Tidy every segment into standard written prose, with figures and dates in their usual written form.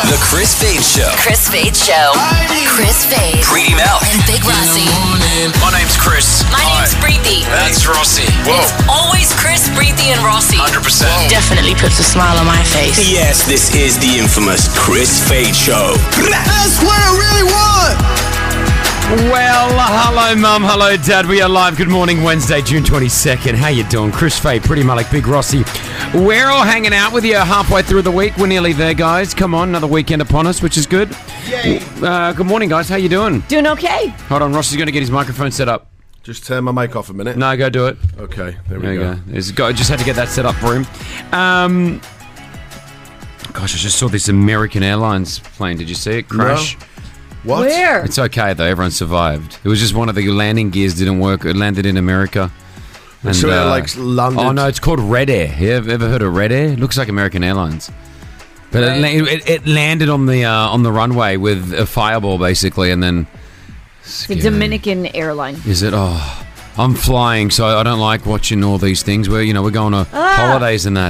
The Chris Fade Show. Chris Fade Show. Chris Fade. Preeti Mel. And Big Rossi. My name's Chris. My name's Preeti. That's Rossi. Whoa. It's always Chris, Preeti, and Rossi. 100%. Definitely puts a smile on my face. Yes, this is the infamous Chris Fade Show. That's what I really want. Well, hello, Mum. Hello, Dad. We are live. Good morning, Wednesday, June 22nd. How you doing? Chris Fade, Pretty Malik, Big Rossi. We're all hanging out with you halfway through the week. We're nearly there, guys. Come on, another weekend upon us, which is good. Yay. Good morning, guys. How you doing? Doing okay. Hold on, Rossi's going to get his microphone set up. Just turn my mic off a minute. No, go do it. Okay, there There we you go. go. Just had to get that set up for him. Gosh, I just saw this American Airlines plane. Did you see it crash? No. What? Where? It's okay, though. Everyone survived. It was just one of the landing gears didn't work. It landed in America. And, So it like landed. oh, no, it's called Red Air. You ever heard of Red Air? It looks like American Airlines. But it landed on the runway with a fireball, basically, and then... The Dominican airline. Is it? Oh, I'm flying, so I don't like watching all these things. We're going on holidays and that.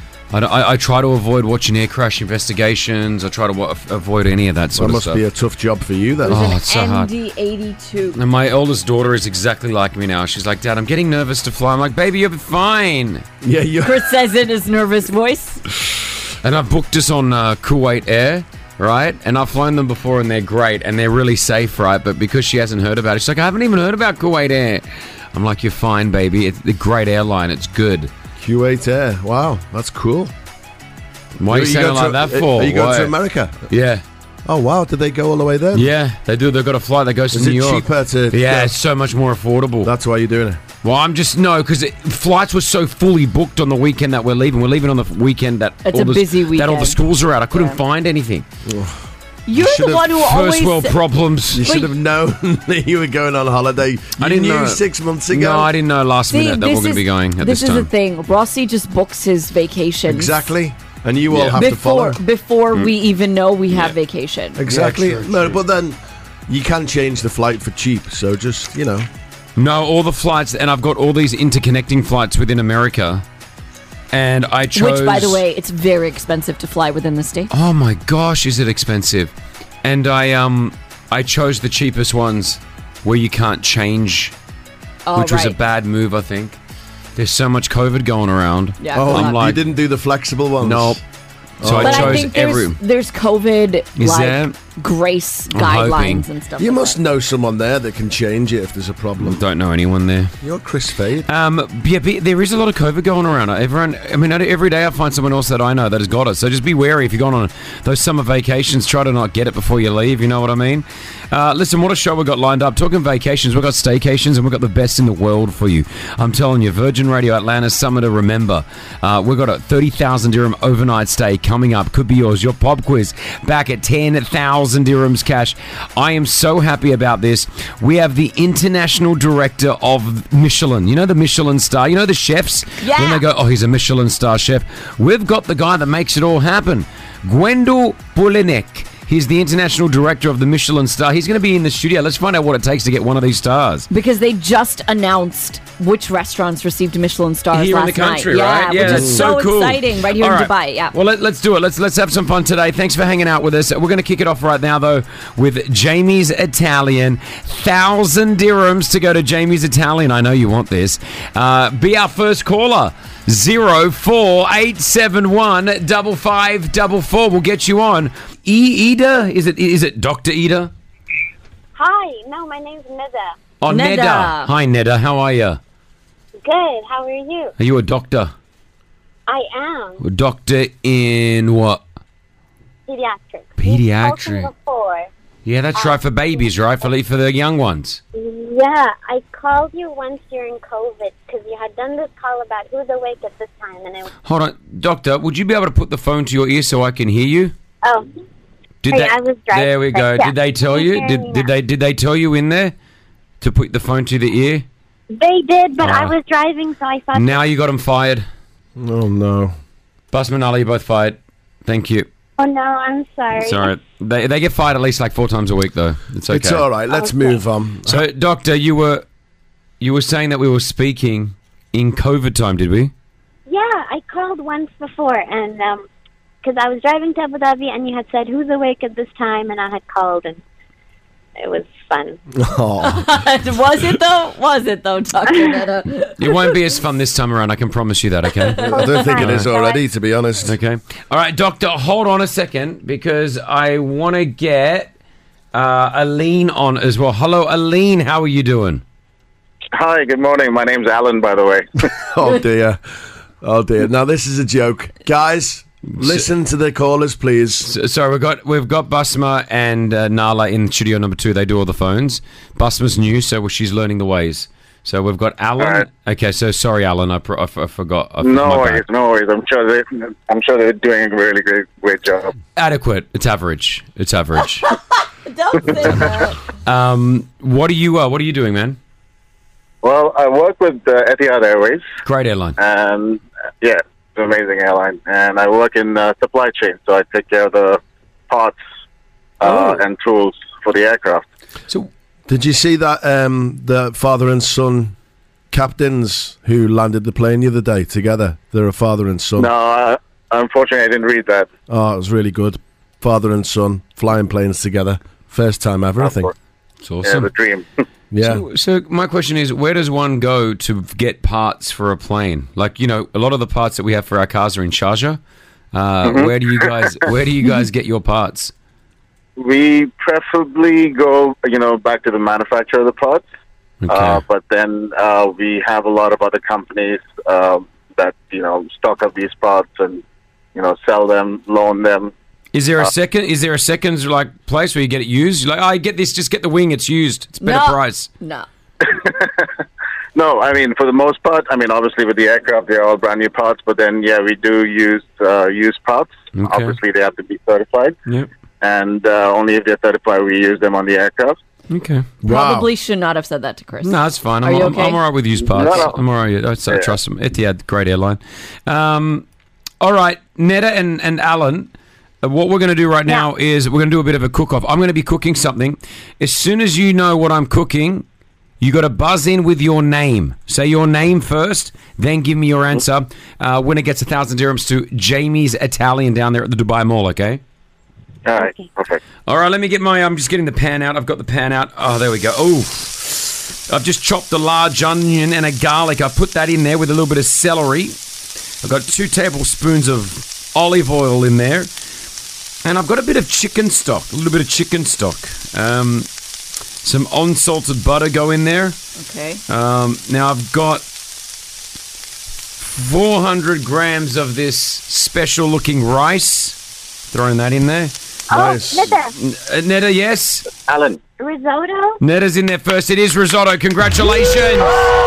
I try to avoid watching air crash investigations. I try to avoid any of that That sort of must stuff. be a tough job for you then. Oh, it's so hard. ND82. And my oldest daughter is exactly like me now. She's like, Dad, I'm getting nervous to fly. I'm like, baby, you'll be fine. Yeah, you. Chris says in his nervous voice. And I've booked us on Kuwait Air, right? And I've flown them before and they're great and they're really safe, right? But because she hasn't heard about it, she's like, I haven't even heard about Kuwait Air. I'm like, you're fine, baby. It's a great airline. It's good. Kuwait Air. Wow, that's cool. Why are you saying it like that for? Are you going Why? to America? Yeah. Oh wow, did they go all the way there? Yeah, they do. They've got a flight that goes Is to it New York. cheaper to? Yeah, it's so much more affordable. That's why you're doing it. Well, I'm just, no, because flights were so fully booked on the weekend that we're leaving. We're leaving on the weekend that It's a busy that all the weekend. schools are out. I couldn't Yeah. find anything. You're the should've one who First always... world problems. You should have known that you were going on holiday. I You didn't knew know. 6 months ago. No, I didn't know last minute that we're going to be going at this This is time. the thing. Rossi just books his vacations. Exactly. And you all Yeah. have to follow. Before we even know we have vacation. Exactly. Yeah, true, No, true. but then you can change the flight for cheap. So just, No, all the flights, and I've got all these interconnecting flights within America. And I chose... Which, by the way, it's very expensive to fly within the state. Oh my gosh, is it expensive? And I chose the cheapest ones where you can't change, Oh, which was a right. bad move, I think. There's so much COVID going around. Yeah, Oh, I'm like- you didn't do the flexible ones? Nope. So I But I chose think every... there's COVID Is like there? grace I'm hoping. guidelines and stuff. You like must that. know someone there that can change it if there's a problem. Don't know anyone there. You're Chris Fade. Yeah, but there is a lot of COVID going around. Every day I find someone else that I know that has got it. So just be wary if you're going on those summer vacations. Try to not get it before you leave. You know what I mean? Listen, what a show we got lined up. Talking vacations, we've got staycations, and we've got the best in the world for you. I'm telling you, Virgin Radio Atlanta Summer to Remember. We've got a 30,000 dirham overnight stay coming up. Could be yours. Your pop quiz back at 10,000 dirhams cash. I am so happy about this. We have the international director of Michelin. You know the Michelin star? You know the chefs? Yeah. When they go, oh, he's a Michelin star chef. We've got the guy that makes it all happen. Gwendol Bulinek. He's the international director of the Michelin star. He's going to be in the studio. Let's find out what it takes to get one of these stars. Because they just announced which restaurants received Michelin stars Here last in the country, night. right? Yeah, which that's is so cool. exciting right here All in right. Dubai. Yeah. Well, let's do it. Let's have some fun today. Thanks for hanging out with us. We're going to kick it off right now, though, with Jamie's Italian. 1,000 dirhams to go to Jamie's Italian. I know you want this. Be our first caller. 04871 5544. We'll get you on. Ida? Is it Dr. Ida? Hi, no, my name's Nida. Oh, Neda. Neda. Hi, Neda. How are you? Good, how are you? Are you a doctor? I am. A doctor in what? Pediatric. Pediatric. You've spoken before. Yeah, that's right, for babies, right? For the young ones. Yeah, I called you once during COVID because you had done this call about who's awake at this time, and I Hold on. Doctor, would you be able to put the phone to your ear so I can hear you? oh, Did Hey, they, I was driving, there we but go. yeah. Did they tell I'm you? hearing Did now. they tell you in there to put the phone to the ear? they did, but I Ah. was driving, so I thought. Now you got them fired. Oh, no. Busman Ali, both fired. Thank you. Oh no, I'm sorry. Sorry. They get fired at least like 4 times a week, though. It's okay. It's all right. Let's move on. So, doctor, you were saying that we were speaking in COVID time, did we? Yeah, I called once before, and because I was driving to Abu Dhabi and you had said, who's awake at this time? And I had called and it was fun. Oh, Was it though, Dr. Netta? It won't be as fun this time around. I can promise you that. Okay. I don't think it is already, to be honest. Okay. All right, Doctor. Hold on a second because I want to get Aline on as well. Hello, Aline. How are you doing? Hi, good morning. My name's Alan, by the way. Oh dear. Oh dear. Now this is a joke, guys. Listen to the callers, please. Sorry, we've got Basma and Nala in studio number 2. They do all the phones. Basma's new, so she's learning the ways. So we've got Alan. All right. Okay, so sorry, Alan. I forgot. No worries. I'm sure they're doing a really great job. Adequate. It's average. Don't say that. What are you doing, man? Well, I work with Etihad Airways, Great airline. and yeah, it's an amazing airline. And I work in supply chain, so I take care of the parts and tools for the aircraft. So Did you see that the father and son captains who landed the plane the other day together? They're a father and son. No, unfortunately, I didn't read that. Oh, it was really good. Father and son flying planes together. First time ever, I think. it's Yeah, awesome. the dream. Yeah. So my question is, where does one go to get parts for a plane? Like, a lot of the parts that we have for our cars are in Sharjah. Where do you guys get your parts? We preferably go, back to the manufacturer of the parts. Okay. But then we have a lot of other companies that, stock up these parts and, sell them, loan them. Is there a second like place where you get it used? Like, I get this, just get the wing, it's used. It's better price. No. No, I mean, for the most part, obviously with the aircraft, they're all brand new parts, but then, we do use used parts. Okay. Obviously, they have to be certified. Yep. And only if they're certified, we use them on the aircraft. Okay. Probably should not have said that to Chris. No, it's fine. Are you okay? I'm all right with used parts. No. I'm all right. I trust them. Etihad, great airline. All right, Netta and Alan, what we're going to do right now is we're going to do a bit of a cook-off. I'm going to be cooking something. As soon as you know what I'm cooking, you got to buzz in with your name. Say your name first, then give me your answer. Winner gets 1,000 dirhams to Jamie's Italian down there at the Dubai Mall, okay? All right, perfect. All right, let me get I'm just getting the pan out. I've got the pan out. Oh, there we go. Oh, I've just chopped a large onion and a garlic. I've put that in there with a little bit of celery. I've got 2 tablespoons of olive oil in there. And I've got a bit of chicken stock, a little bit of chicken stock. Some unsalted butter go in there. Okay. Now I've got 400 grams of this special-looking rice. Throwing that in there. Nice. Netta, Netta, yes? Alan. risotto? Netta's in there first. It is risotto. Congratulations.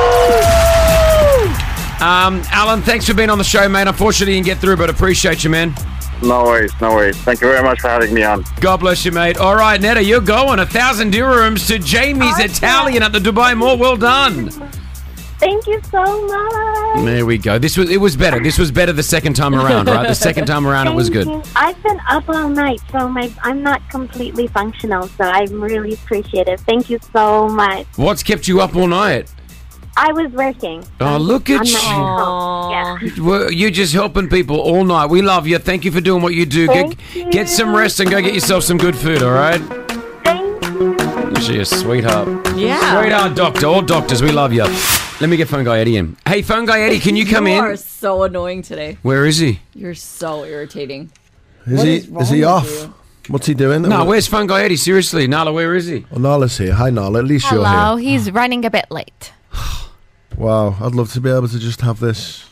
Alan, thanks for being on the show, mate. Unfortunately, you didn't get through, but appreciate you, man. No worries. Thank you very much for having me on. God bless you, mate. All right, Netta, you're going 1,000 dirhams to Jamie's Italian at the Dubai Mall. Well done. Thank you so much. There we go. It was better. This was better the second time around, right? The second time around, it was good. Thank you. I've been up all night, so I'm not completely functional, so I really appreciate it. Thank you so much. What's kept you up all night? I was working. Oh, look at you. Yeah. You're just helping people all night. We love you. Thank you for doing what you do. Thank Get some rest and go get yourself some good food, all right? Thank you. She's a sweetheart. Yeah. Sweetheart doctor. All doctors, we love you. Let me get Phone Guy Eddie in. Hey, Phone Guy Eddie, can you come You in? are so annoying today. Where is he? You're so irritating. Is wrong he with off? you? What's he doing? No, where's Phone Guy Eddie? Seriously, Nala, where is he? Oh, Nala's here. Hi, Nala. At least you're Hello, here. he's running a bit late. Wow, I'd love to be able to just have this.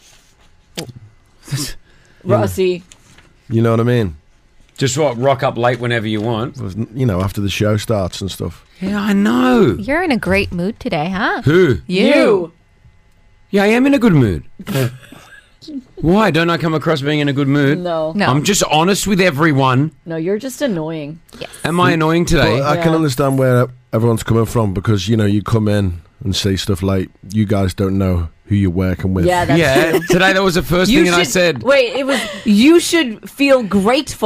Rossi. You know what I mean? Just rock up late whenever you want. After the show starts and stuff. Yeah, I know. You're in a great mood today, huh? Who? You. Yeah, I am in a good mood. Why? Don't I come across being in a good mood? No. I'm just honest with everyone. No, you're just annoying. Am I annoying today? But I can understand where everyone's coming from because, you come in and say stuff like, you guys don't know who you're working with. Yeah, that's Yeah, true. today that was the first thing I said. Wait, you should feel grateful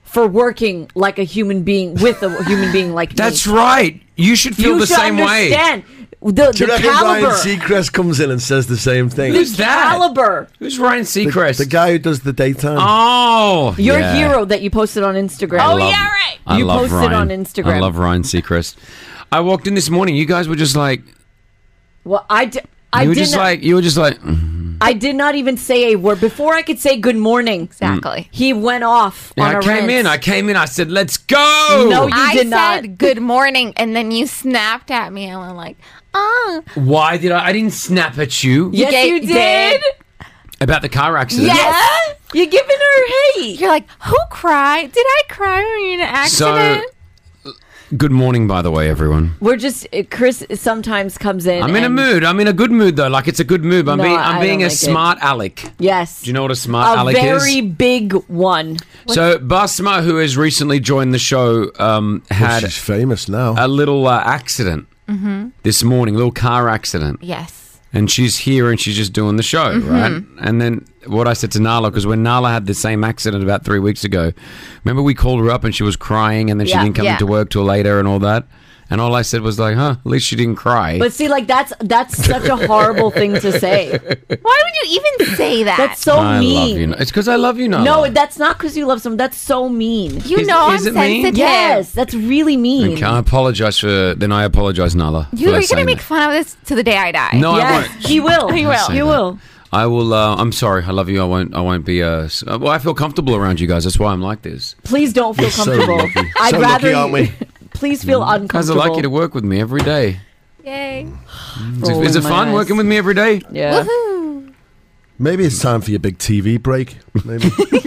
for working like a human being with a human being like That's me. right. You should feel You the should same way. understand the Do you reckon caliber. Ryan Seacrest comes in and says the same thing? Who's that? Caliber. Who's Ryan Seacrest? The guy who does the daytime. Oh, Your yeah. hero that you posted on Instagram. Oh, yeah, right. I You love posted Ryan. on Instagram. I love Ryan Seacrest. I walked in this morning. You guys were just like, Well, I you were just like, I did not even say a word before I could say good morning. Exactly. He went off Yeah, on a I came rant. in. I said, "Let's go." No, you I did said not. good morning, and then you snapped at me, and I'm like, oh. Why did I? I didn't snap at you Yes, you did. about the car accident. Yes. You're giving her hate. You're like, who cried? Did I cry when you were in an accident? Good morning, by the way, everyone. We're just Chris sometimes comes in. I'm in a and- mood. I'm in a good mood though. Like it's a good mood. I'm No, being I a don't like smart Alec. Yes. Do you know what a smart A Alec is? very big one. So Basma, who has recently joined the show, had She's famous now. a little accident this morning, little car accident. Yes. And she's here and she's just doing the show, right? And then what I said to Nala, because when Nala had the same accident about 3 weeks ago, remember we called her up and she was crying and then she Yeah. didn't come Yeah. into work till later and all that. And all I said was like, at least she didn't cry. But see, like that's such a horrible thing to say. Why would you even say that? That's so I mean. love you. It's because I love you, Nala. No, that's not because you love someone. That's so mean. you Is- know is I'm it mean? sensitive. Yes, that's really mean. Okay, I apologize for. Then I apologize, Nala. You're for going to saying make that. fun of this to the day I die. No, I Yes, won't. he will. He will. Say He that. will. I will. I'm sorry. I love you. I won't. I won't be. Well, I feel comfortable around you guys. That's why I'm like this. Please don't feel So comfortable. lucky. I'd So rather. lucky, aren't we? Please feel Guys are uncomfortable. lucky to work with me every day. Yay. Rolling Is it my fun eyes. working with me every day? Yeah. Woohoo. Maybe it's time for your big TV break. Maybe.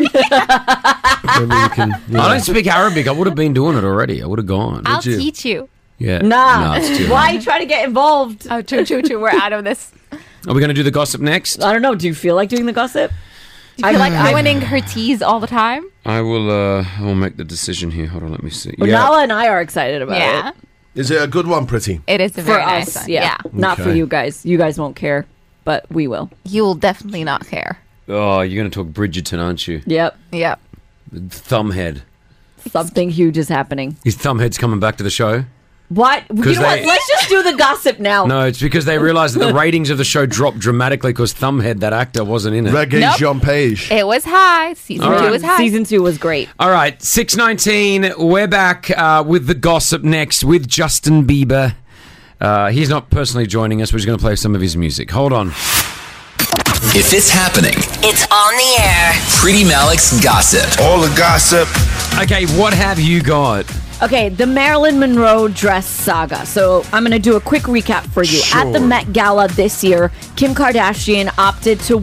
Maybe you can. You I know. don't speak Arabic. I would have been doing it already. I would have gone. I'll you? teach you. Yeah. Nah. No, it's too Why hard. you try to get involved? Oh, true. We're out of this. Are we going to do the gossip next? I don't know. Do you feel like doing the gossip? Do you feel like I- ruining her teas all the time? I will. I will make the decision here. Hold on. Let me see. Well, Yeah. Nala and I are excited about Yeah. it. Is it a good one, Pretty? It is a For very nice us, one. yeah. Not for Okay. you guys. You guys won't care, but we will. You will definitely not care. Oh, you're going to talk Bridgerton, aren't you? Yep. Yep. Thumbhead. Something huge is happening. His Thumbhead's coming back to the show. What? You know 'Cause what? they- Let's just do the gossip now. No, it's because they realised that the ratings of the show dropped dramatically because Thumbhead, that actor, wasn't in it. Reggae Nope. Jean Page. It was high. Season All 2 right. was high. Season 2 was great. All right, 6:19. We're back with the gossip next with Justin Bieber. He's not personally joining us. We're just going to play some of his music. Hold on. If it's happening, It's on the air. Pretty Malik's gossip. All the gossip. Okay, what have you got? Okay, the Marilyn Monroe dress saga. So I'm going to do a quick recap for you. At the Sure. Met Gala this year, Kim Kardashian opted to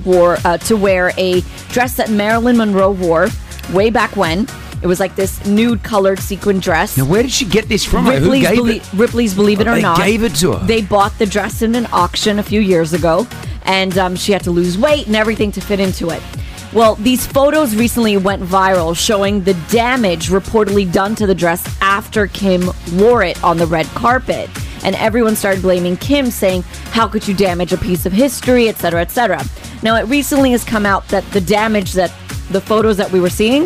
wear a dress that Marilyn Monroe wore way back when. It was like this nude colored sequin dress. Now, where did she get this from? Like, who gave it? Ripley's Believe It or They Not. gave it to her. They bought the dress in an auction a few years ago, and she had to lose weight and everything to fit into it. Well, these photos recently went viral showing the damage reportedly done to the dress after Kim wore it on the red carpet. And everyone started blaming Kim, saying, how could you damage a piece of history, etc., etc. Now, it recently has come out that the damage that the photos that we were seeing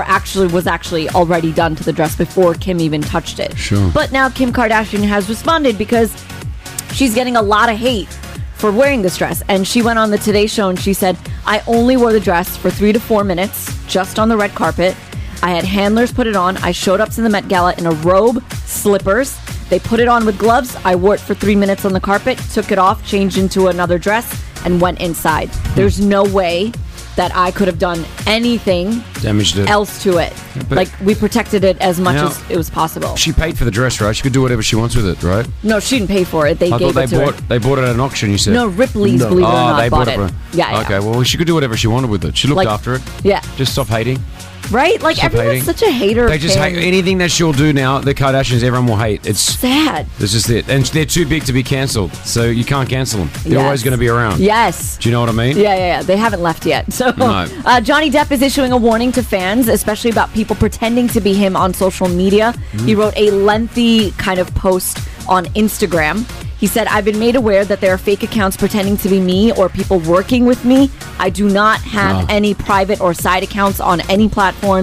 was actually already done to the dress before Kim even touched it. Sure. But now Kim Kardashian has responded because she's getting a lot of hate for wearing this dress. And she went on the Today Show and she said, I only wore the dress for 3 to 4 minutes, just on the red carpet. I had handlers put it on. I showed up to the Met Gala in a robe, slippers. They put it on with gloves. I wore it for 3 minutes on the carpet, took it off, changed into another dress, and went inside. There's no way that I could have done anything Damaged it. else to it. but- Like, we protected it as much Now- as it was possible. She paid for the dress, right? She could do whatever she wants with it, right? No, she didn't pay for it. They I gave thought it to her. they bought it at an auction. You said No, Ripley's, No. believe it or not, they bought bought it. Yeah. Okay, well, she could do whatever she wanted with it. She looked Like- after it. Yeah. Just stop hating. Right? Like, Stop everyone's hating. such a hater. They just hate anything that she'll do now. The Kardashians, everyone will hate. It's sad. That's just it. And they're too big to be cancelled, so you can't cancel them. They're Yes. always going to be around. Yes. Do you know what I mean? Yeah. They haven't left yet. So, No. Johnny Depp is issuing a warning to fans, especially about people pretending to be him on social media. He wrote a lengthy kind of post on Instagram. He said, I've been made aware that there are fake accounts pretending to be me or people working with me. I do not have any private or side accounts on any platforms.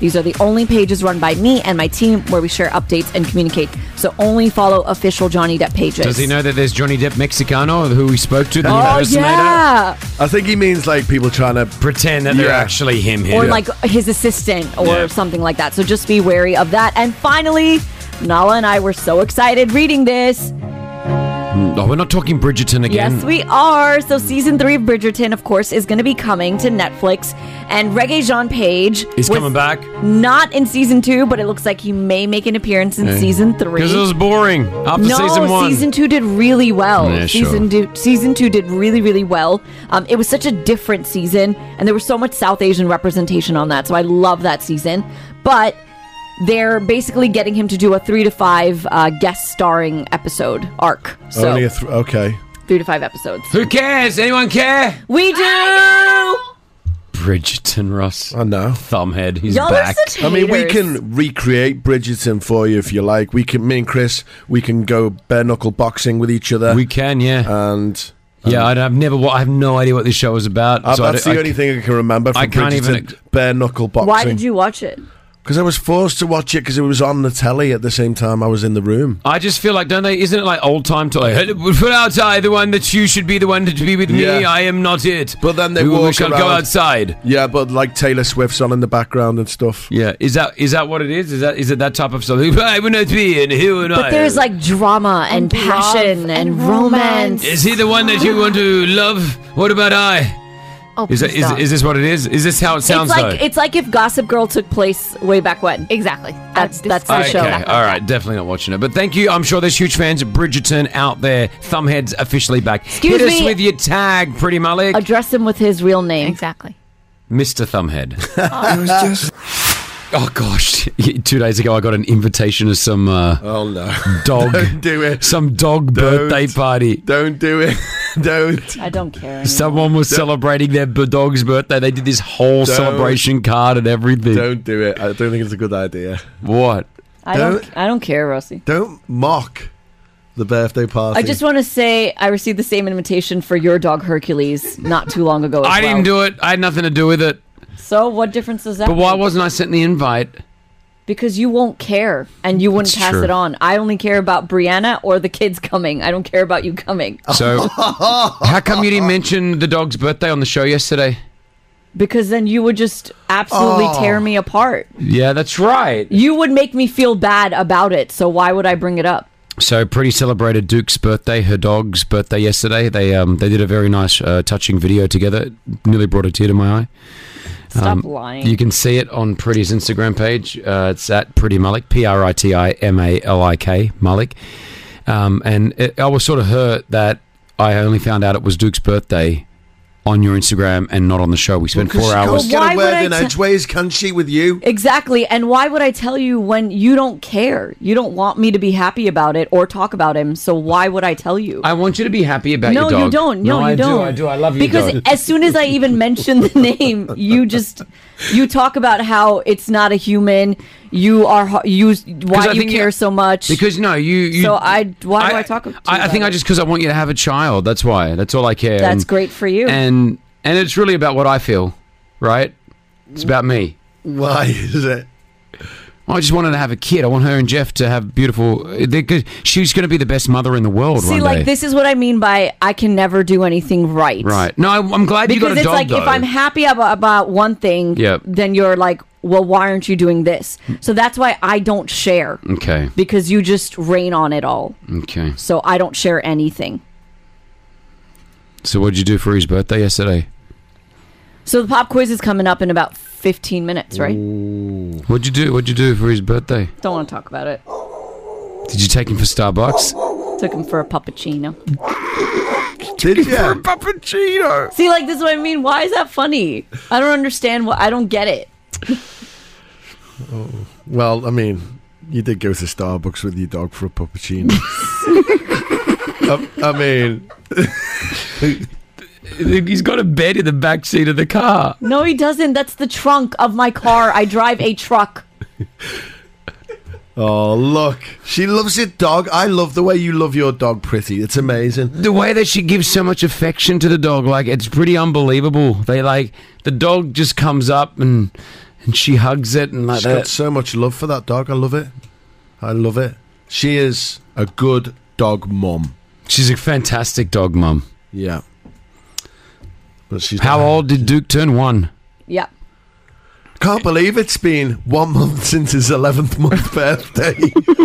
These are the only pages run by me and my team where we share updates and communicate. So only follow official Johnny Depp pages. Does he know that there's Johnny Depp Mexicano who we spoke to? The Oh, impersonator? yeah. I think he means like people trying to Pretend that they're Yeah. actually him. Or like his assistant or Yeah. something like that. So just be wary of that. And finally, Nala and I were so excited reading this. Oh, we're not talking Bridgerton again. Yes, we are. So season 3 of Bridgerton, of course, is going to be coming to Netflix. And Reggae Jean Page He's was coming back. not in season 2, but it looks like he may make an appearance in season 3. Because it was boring after No, season 1. season 2 did really well. Yeah, sure. Season 2 did really, really well. It was such a different season, and there was so much South Asian representation on that. So I love that season. But they're basically getting him to do a 3 to 5 guest starring episode arc. So only okay. 3 to 5 episodes. Who cares? Anyone care? We do. Bridgerton, Ross. I know. Thumbhead. He's Y'all are back. such I mean, we haters. can recreate Bridgerton for you if you like. We can, me and Chris, we can go bare knuckle boxing with each other. We can, yeah. And Yeah, I have no idea what this show is about. so that's the only thing I can remember from I can't Bridgerton, even- bare knuckle boxing. Why did you watch it? Because I was forced to watch it because it was on the telly at the same time I was in the room. I just feel like, don't they? Isn't it like old time to like, "Hey, put outside the one that you should be the one to be with me? Yeah. I am not it. But then they we walk shall around. go outside. Yeah, but like Taylor Swift's on in the background and stuff. Yeah, is that what it is? Is it that type of stuff? I will not be, and who and I? But there's like drama and passion and romance. Is he the one that you want to love? What about I? Oh, Is please stop. this what it is? Is this how it sounds It's like if Gossip Girl took place way back when. Exactly. That's the though? show. Okay, all right, definitely not watching it. But thank you. I'm sure there's huge fans of Bridgerton out there. Thumbhead's officially back. Excuse Hit us me. with your tag, Pretty Malik. Address him with his real name. Exactly. Mr. Thumbhead. Oh gosh! 2 days ago, I got an invitation to some Oh no. dog, Don't do it. some dog birthday party. Don't do it. Don't. I don't care. anymore. Someone was celebrating their dog's birthday. They did this whole celebration card and everything. Don't do it. I don't think it's a good idea. What? I don't care, Rossi. Don't mock the birthday party. I just want to say I received the same invitation for your dog Hercules not too long ago. I didn't do it. I had nothing to do with it. So what difference does that But why make? wasn't I sent the invite? Because you won't care and you wouldn't That's pass true. it on. I only care about Brianna or the kids coming. I don't care about you coming. So, how come you didn't mention the dog's birthday on the show yesterday? Because then you would just absolutely tear me apart. Yeah, that's right. You would make me feel bad about it. So why would I bring it up? So, Pretty celebrated Duke's birthday, her dog's birthday yesterday. They did a very nice, touching video together. Nearly brought a tear to my eye. Stop lying. You can see it on Pretty's Instagram page. It's at Pretty Malik, PRITIMALIK, Malik. I was sort of hurt that I only found out it was Duke's birthday on your Instagram and not on the show. We spent 4 hours. She can't Why get a would word I in t- edgeways, can she, with you? Exactly. And why would I tell you when you don't care? You don't want me to be happy about it or talk about him. So why would I tell you? I want you to be happy about No, your dog. you don't. No, you I don't. I do. I love you, because dog. as soon as I even mention the name, you talk about how it's not a human. Why I you think care so much. Because no, you. So why do I talk to you I think about I it? just because I want you to have a child. That's why. That's all I care. That's great for you. And it's really about what I feel, right? It's about me. Why is it? I just wanted to have a kid. I want her and Jeff to have beautiful. She's going to be the best mother in the world See, one like day. this is what I mean by I can never do anything right. Right. No, I'm glad you Because got a it's dog, like though. if I'm happy about one thing, Yep. then you're like, well, why aren't you doing this? So that's why I don't share. Okay. Because you just rain on it all. Okay. So I don't share anything. So what'd you do for his birthday yesterday? So the pop quiz is coming up in about 15 minutes, right? What'd you do? What'd you do for his birthday? Don't want to talk about it. Did you take him for Starbucks? Took him for a puppuccino. Did you? Puppuccino. See, like this is what I mean. Why is that funny? I don't understand. I don't get it. Well, I mean, you did go to Starbucks with your dog for a puppuccino. I mean, He's got a bed in the back seat of the car. No, he doesn't. That's the trunk of my car. I drive a truck. oh, look. She loves it, dog. I love the way you love your dog, Pretty. It's amazing. The way that she gives so much affection to the dog, like, it's pretty unbelievable. The dog just comes up and and she hugs it and like She's got that. so much love for that dog. I love it. I love it. She is a good dog mum. She's a fantastic dog mum. Yeah. But she's How old did Duke turn? 1. Yeah. Can't believe it's been 1 month since his 11th month birthday.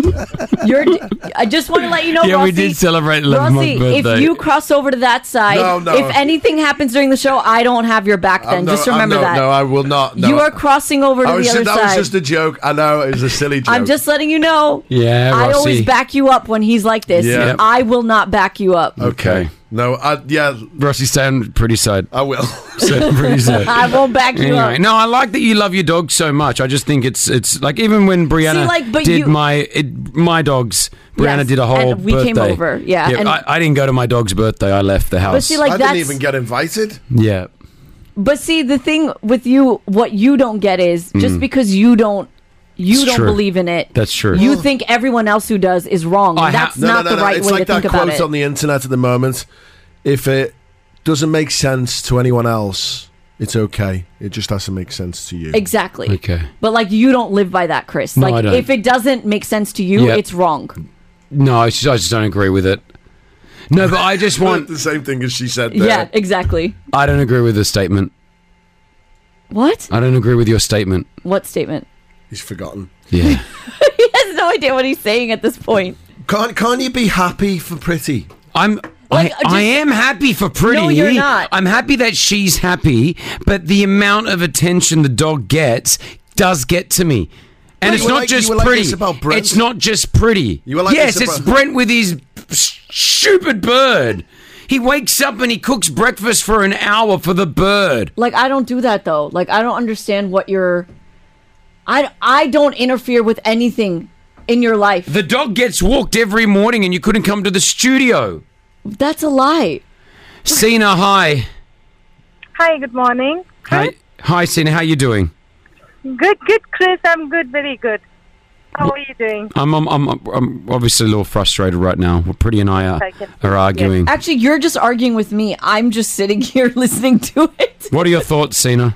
I just want to let you know, Yeah, Rossi, we did celebrate 11th month Rossi, birthday. if you cross over to that side, No. if anything happens during the show, I don't have your back then. Just remember that. No, I will not. No. You are crossing over to the other that side. was just a joke. I know, it was a silly joke. I'm just letting you know. Yeah, I Rossi. always back you up when he's like this. Yeah. I will not back you up. Okay. No, Rossi, stay on pretty side. I will. Stay on pretty side. I won't back you Anyway, up. no, I like that you love your dog so much. I just think it's like even when Brianna but did you- my dogs, Brianna Yes, did a whole and we birthday. came over, yeah, and- I didn't go to my dog's birthday. I left the house. But see, like I didn't that's. even get invited. yeah, But see, the thing with you, what you don't get is just because you don't It's true. believe in it. That's true. You think everyone else who does is wrong. And that's not the right It's way like to think that about quote it. on the internet at the moment. If it doesn't make sense to anyone else, it's okay. It just has to make sense to you. Exactly. Okay. But like you don't live by that, Chris. No, I Like don't. if it doesn't make sense to you, Yep. it's wrong. no, I just don't agree with it. No, but I just want. the same thing as she said there. Yeah, exactly. I don't agree with the statement. What? I don't agree with your statement. What statement? He's forgotten. Yeah. He has no idea what he's saying at this point. Can't you be happy for Pretty? I am happy for Pretty. No, you're not. I'm happy that she's happy, but the amount of attention the dog gets does get to me. And Wait, it's you were not like- just you were like Pretty. this about Brent? It's not just Pretty. You were like yes, this it's about- Brent with his stupid bird. He wakes up and he cooks breakfast for an hour for the bird. Like I don't do that though. Like I don't understand what you're. I don't interfere with anything in your life. The dog gets walked every morning and you couldn't come to the studio. That's a lie. Sina, hi. Hi, good morning. Hi, Sina. How you doing? Good, Chris. I'm good, very good. How are you doing? I'm obviously a little frustrated right now. Pretty and I are arguing. Actually, you're just arguing with me. I'm just sitting here listening to it. What are your thoughts, Sina?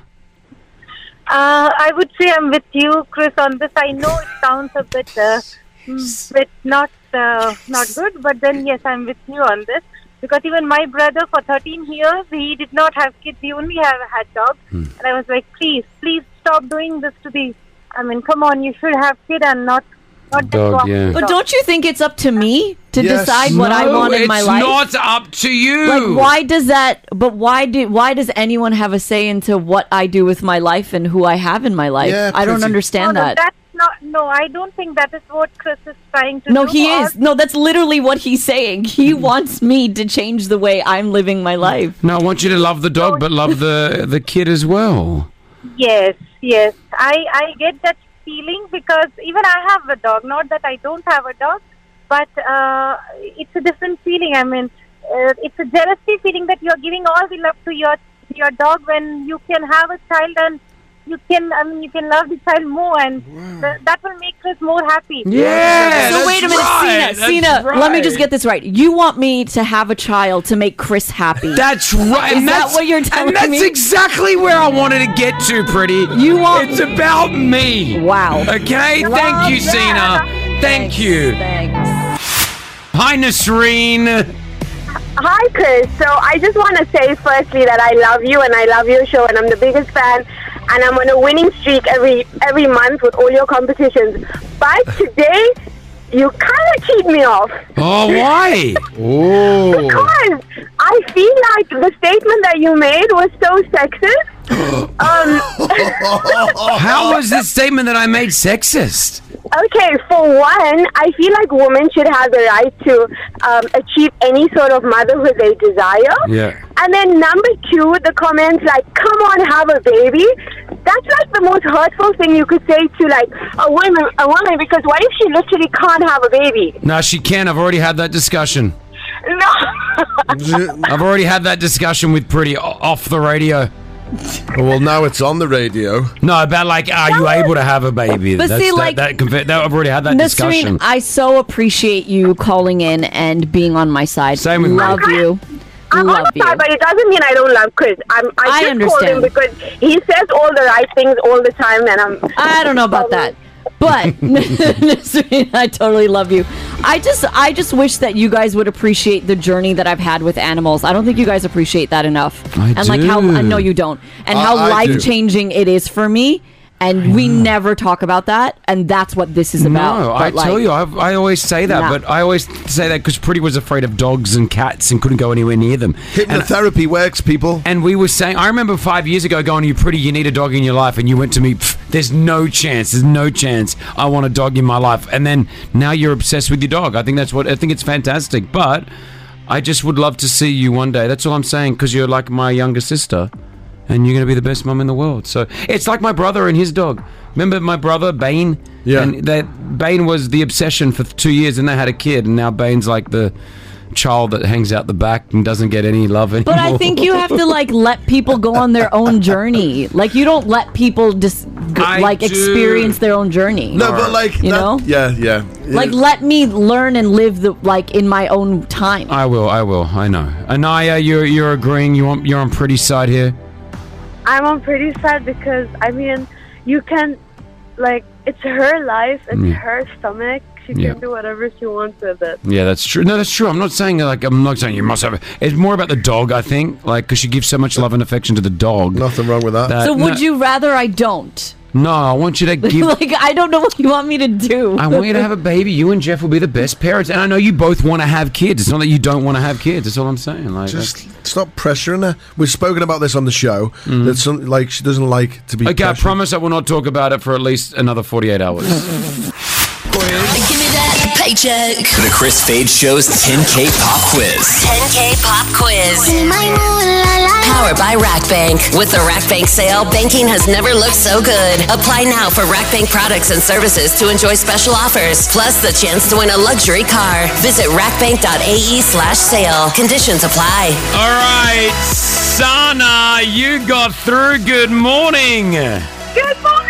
I would say I'm with you, Chris, on this. I know it sounds a bit not good, but then yes, I'm with you on this. Because even my brother, for 13 years, he did not have kids. He only had dogs. And I was like, please stop doing this to the... I mean, come on, you should have kids and not just go after yeah. the But dog. don't you think it's up to me to Yes. decide what I want in my life? It's not up to you. Like, why does that? But why does anyone have a say into what I do with my life and who I have in my life? Yeah, I don't Pretty. understand No, that. that's not... No, I don't think that is what Chris is trying to do. No, he or- is. No, that's literally what he's saying. He wants me to change the way I'm living my life. No, I want you to love the dog, but love the kid as well. Yes. I get that feeling because even I have a dog. Not that I don't have a dog, but it's a different feeling. I mean, it's a jealousy feeling that you're giving all the love to your dog when you can have a child and you can love the child more, and that will make us more happy. Yeah. So wait a minute, Sina, let me just get this right. You want me to have a child to make Chris happy? That's right. Is that what you're telling and me? that's exactly where I wanted to get to, Pretty. It's about me. Wow. Okay? Thank you, Sina. Thank you. Thanks. Hi, Nasreen. Hi, Chris. So I just want to say firstly that I love you and I love your show and I'm the biggest fan and I'm on a winning streak every month with all your competitions. But today, you kind of cheat me off. Oh, why? Oh. Because I feel like the statement that you made was so sexist. How was this statement that I made sexist? Okay, for one, I feel like women should have the right to achieve any sort of motherhood they desire. Yeah. And then number two, the comments like, come on, have a baby. That's like the most hurtful thing you could say to like a woman, because what if she literally can't have a baby? No, she can. I've already had that discussion. No. I've already had that discussion with Pretty off the radio. Well, now it's on the radio. No, about like, are you able to have a baby? But see, like- that I've already had that Nasreen, discussion. I so appreciate you calling in and being on my side. Same with me. Love you. I'm on love the side, you. but it doesn't mean I don't love Chris. I just call him understand. because he says all the right things all the time, and I don't know about that. But I totally love you. I just wish that you guys would appreciate the journey that I've had with animals. I don't think you guys appreciate that enough. I Like how do. no, you don't. And how I do. life changing it is for me. And we never talk about that, and that's what this is about. No, I But, tell like, you, I always say that, Nah. but I always say that because Pretty was afraid of dogs and cats and couldn't go anywhere near them. Hypnotherapy works, people. And we were saying, I remember 5 years ago going, "You Pretty, you need a dog in your life," and you went to me, "There's no chance. I want a dog in my life." And then now you're obsessed with your dog. I think it's fantastic. But I just would love to see you one day. That's all I'm saying, because you're like my younger sister. And you're going to be the best mum in the world. So it's like my brother and his dog. Remember my brother, Bane? Yeah. And Bane was the obsession for 2 years, and they had a kid. And now Bane's like the child that hangs out the back and doesn't get any love anymore. But I think you have to let people go on their own journey. Like you don't let people just experience their own journey. No, but you know, yeah. like let me learn and live in my own time. I will. I know. Anaya, you're agreeing. You're on Pretty's side here. I'm on pretty sad because, I mean, you can, it's her life, it's her stomach. She can do whatever she wants with it. Yeah, that's true. No, that's true. I'm not saying you must have it. It's more about the dog, I think, because she gives so much love and affection to the dog. Nothing wrong with that. So would you rather I don't? No, I want you to give... I don't know what you want me to do. I want you to have a baby. You and Jeff will be the best parents. And I know you both want to have kids. It's not that you don't want to have kids. That's all I'm saying. Just stop pressuring her. We've spoken about this on the show. That she doesn't like to be Okay, I pressured. promise I will not talk about it for at least another 48 hours. Give me that paycheck. The Chris Fade Show's 10K Pop Quiz. 10K Pop Quiz. Powered by RackBank. With the RackBank sale, banking has never looked so good. Apply now for RackBank products and services to enjoy special offers, plus the chance to win a luxury car. Visit rackbank.ae/sale. Conditions apply. All right, Sana, you got through. Good morning. Good morning!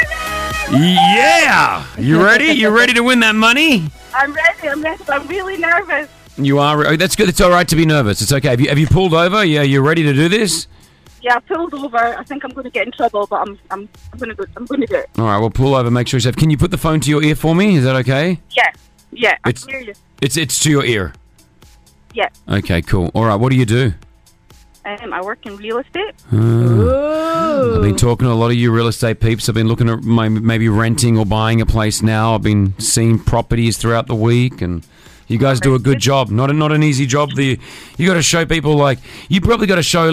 Yeah. You ready? You ready to win that money? I'm ready. I'm really nervous. You are. Oh, that's good. It's all right to be nervous. It's okay. Have you pulled over? Yeah, you ready to do this? Yeah, I pulled over. I think I'm going to get in trouble, but I'm going to do it. All right, well, pull over. Make sure you're safe. Can you put the phone to your ear for me? Is that okay? Yeah, I can hear you. It's to your ear. Yeah. Okay, cool. All right, what do you do? I work in real estate. I've been talking to a lot of you real estate peeps. I've been looking at maybe renting or buying a place now. I've been seeing properties throughout the week, and you guys do a good job. Not an easy job. You got to show people you probably got to show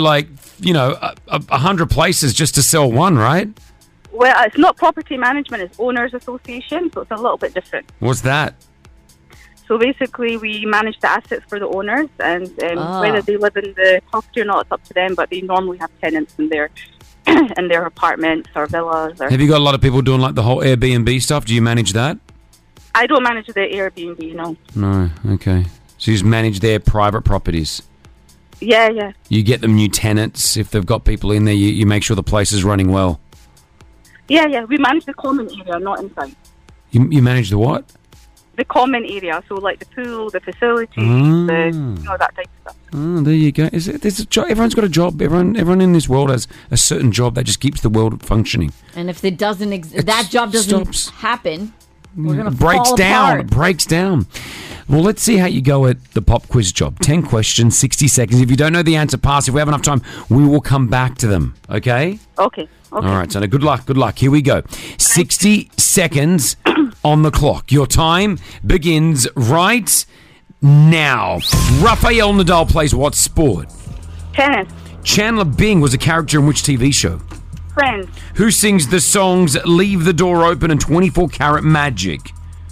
100 places just to sell one, right? Well, it's not property management. It's owners association, so it's a little bit different. What's that? So basically, we manage the assets for the owners, and whether they live in the property or not, it's up to them. But they normally have tenants in their apartments or villas. Have you got a lot of people doing the whole Airbnb stuff? Do you manage that? I don't manage the Airbnb, no. No. Okay. So you just manage their private properties. Yeah. You get them new tenants if they've got people in there. You make sure the place is running well. Yeah. We manage the common area, not inside. You manage the what? The common area, so the pool, the facilities, that type of stuff. Oh, there you go. There's a job. Everyone's got a job. Everyone in this world has a certain job that just keeps the world functioning. And if it doesn't, that job doesn't happen, we're gonna breaks fall down. apart. It breaks down. Well, let's see how you go at the pop quiz job. 10 questions, 60 seconds. If you don't know the answer, pass. If we have enough time, we will come back to them. Okay? Okay. All right, Sana. Good luck. Here we go. 60 seconds on the clock. Your time begins right now. Rafael Nadal plays what sport? Tennis. Chandler Bing was a character in which TV show? Friends. Who sings the songs Leave the Door Open and 24 Karat Magic?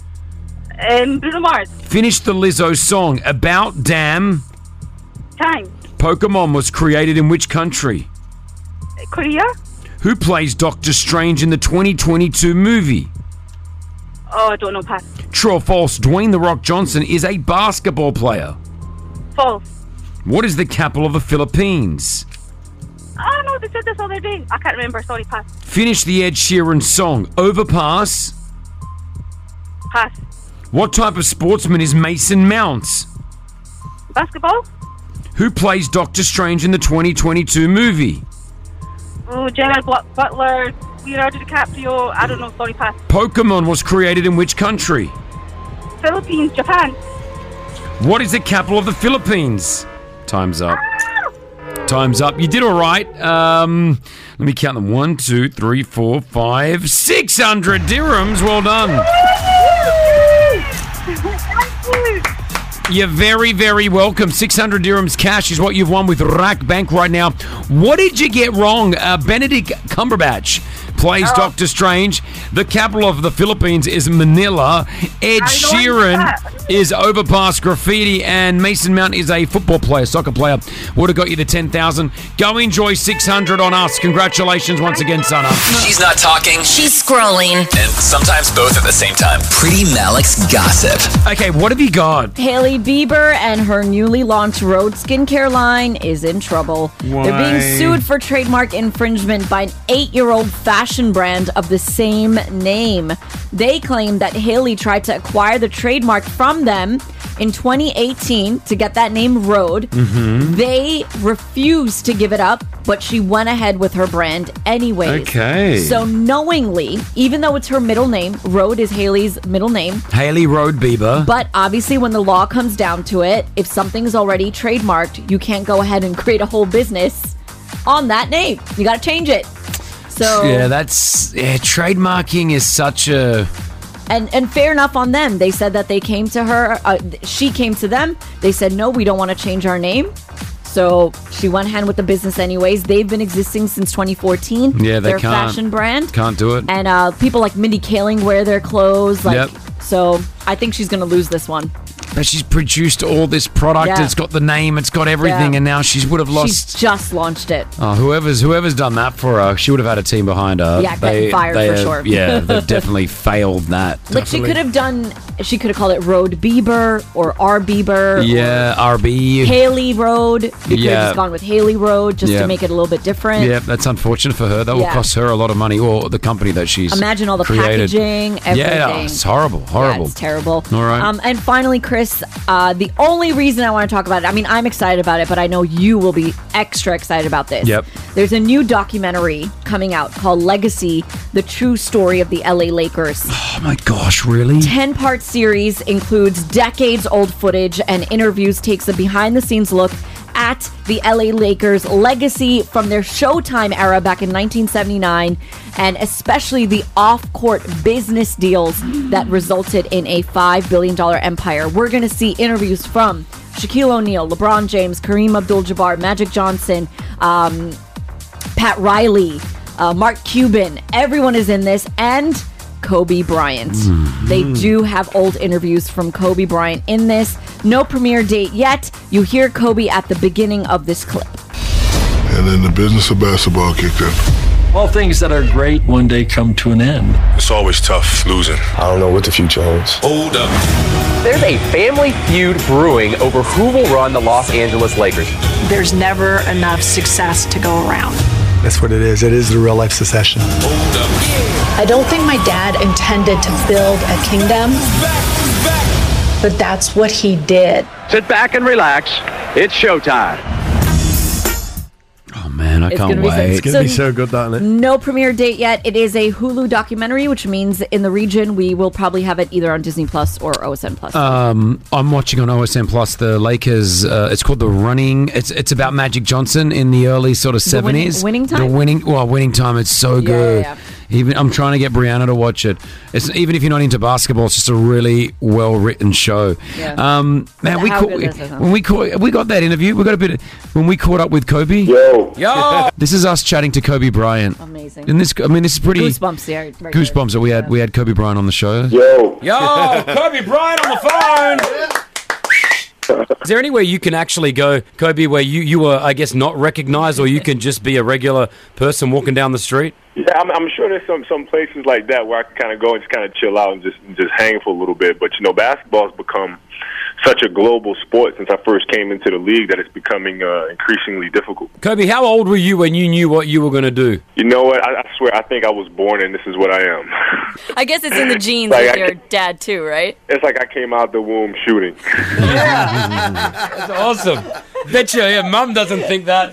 Bruno Mars. Finish the Lizzo song About Damn. Time. Pokemon was created in which country? Korea. Who plays Doctor Strange in the 2022 movie? Oh, I don't know. Pass. True or false, Dwayne The Rock Johnson is a basketball player? False. What is the capital of the Philippines? Oh, no, they said this other day. I can't remember. Sorry, pass. Finish the Ed Sheeran song Overpass. Pass. What type of sportsman is Mason Mount? Basketball. Who plays Doctor Strange in the 2022 movie? Oh, Gerald Butler, Leonardo DiCaprio. I don't know. Sorry, pass. Pokemon was created in which country? Philippines, Japan. What is the capital of the Philippines? Time's up. Time's up. You did all right. Let me count them. 1, 2, 3, 4, 5, 600 dirhams. Well done. You're very, very welcome. 600 dirhams cash is what you've won with Rack Bank right now. What did you get wrong? Benedict Cumberbatch plays Doctor Strange. The capital of the Philippines is Manila. Ed Sheeran is Overpass Graffiti, and Mason Mount is a football player, soccer player. Would have got you the 10,000. Go enjoy 600 on us. Congratulations once again, Sana. She's not talking. She's scrolling. And sometimes both at the same time. Pretty Malik's gossip. Okay, what have you got? Hailey Bieber and her newly launched Rhode skincare line is in trouble. Why? They're being sued for trademark infringement by an 8-year-old fashion brand of the same name. They claim that Hailey tried to acquire the trademark from them in 2018 to get that name Rhode. Mm-hmm. They refused to give it up, but she went ahead with her brand anyways. Okay. So knowingly, even though it's her middle name, Rhode is Hailey's middle name. Hailey Rhode Bieber. But obviously when the law comes down to it, if something's already trademarked, you can't go ahead and create a whole business on that name. You got to change it. So trademarking is such a... And fair enough on them. They said that they came to her. She came to them. They said, no, we don't want to change our name. So she went hand with the business anyways. They've been existing since 2014. Yeah, they Their can't. fashion brand. Can't do it. And people like Mindy Kaling wear their clothes. Yep. So I think she's going to lose this one. But she's produced all this product. Yeah. It's got the name. It's got everything. Yeah. And now she would have lost... She's just launched it. Oh, whoever's done that for her, she would have had a team behind her. Yeah, getting fired for sure. Yeah, they've definitely failed that. Like she could have called it Rhode Bieber or R Bieber. Yeah, RB. Hailey Rhode. You could Yeah. have just gone with Hailey Rhode just Yeah. to make it a little bit different. Yeah, that's unfortunate for her. That will Yeah. cost her a lot of money, or the company that she's Imagine all the created. packaging, everything. Yeah, it's horrible. Yeah, it's terrible. All right. And finally, Chris, the only reason I want to talk about it, I mean, I'm excited about it, but I know you will be extra excited about this. Yep. There's a new documentary coming out called Legacy, the true story of the LA Lakers. Oh my gosh, really? 10-part series includes decades-old footage and interviews, takes a behind-the-scenes look at the LA Lakers' legacy from their Showtime era back in 1979, and especially the off-court business deals that resulted in a $5 billion empire. We're going to see interviews from Shaquille O'Neal, LeBron James, Kareem Abdul-Jabbar, Magic Johnson, Pat Riley, Mark Cuban. Everyone is in this, and Kobe Bryant. They do have old interviews from Kobe Bryant in this. No premiere date yet. You hear Kobe at the beginning of this clip. And then the business of basketball kicked in. All things that are great one day come to an end. It's always tough losing. I don't know what the future holds. Hold up. There's a family feud brewing over who will run the Los Angeles Lakers. There's never enough success to go around. That's what it is. It is the real life succession. I don't think my dad intended to build a kingdom, but that's what he did. Sit back and relax. It's showtime. Oh man, I It's can't gonna be wait. It's gonna be so good, isn't it? No premiere date yet. It is a Hulu documentary, which means in the region we will probably have it either on Disney Plus or OSN Plus. I'm watching on OSN Plus the Lakers. It's called The Running. It's about Magic Johnson in the early sort of The winning- 70s. winning time? The winning time. It's so good. yeah. Even I'm trying to get Brianna to watch it. It's even if you're not into basketball, it's just a really well written show. Yeah. Man, But we how caught, good is it, huh? when we got that interview. We got a bit when we caught up with Kobe. Yo. This is us chatting to Kobe Bryant. Amazing. And this is pretty Goosebumps, yeah. Right there. goosebumps that we had Kobe Bryant on the show. Yo. Kobe Bryant on the phone. Is there anywhere you can actually go, Kobe, where you are, I guess, not recognized, or you can just be a regular person walking down the street? Yeah, I'm sure there's some places like that where I can kind of go and just kind of chill out and just hang for a little bit. But, basketball's become such a global sport since I first came into the league that it's becoming increasingly difficult. Kobe, how old were you when you knew what you were going to do? You know what? I swear, I think I was born and this is what I am. I guess it's in the genes Like, with I your can- dad too, right? It's like I came out the womb shooting. That's awesome. Bet you, Mum doesn't think that.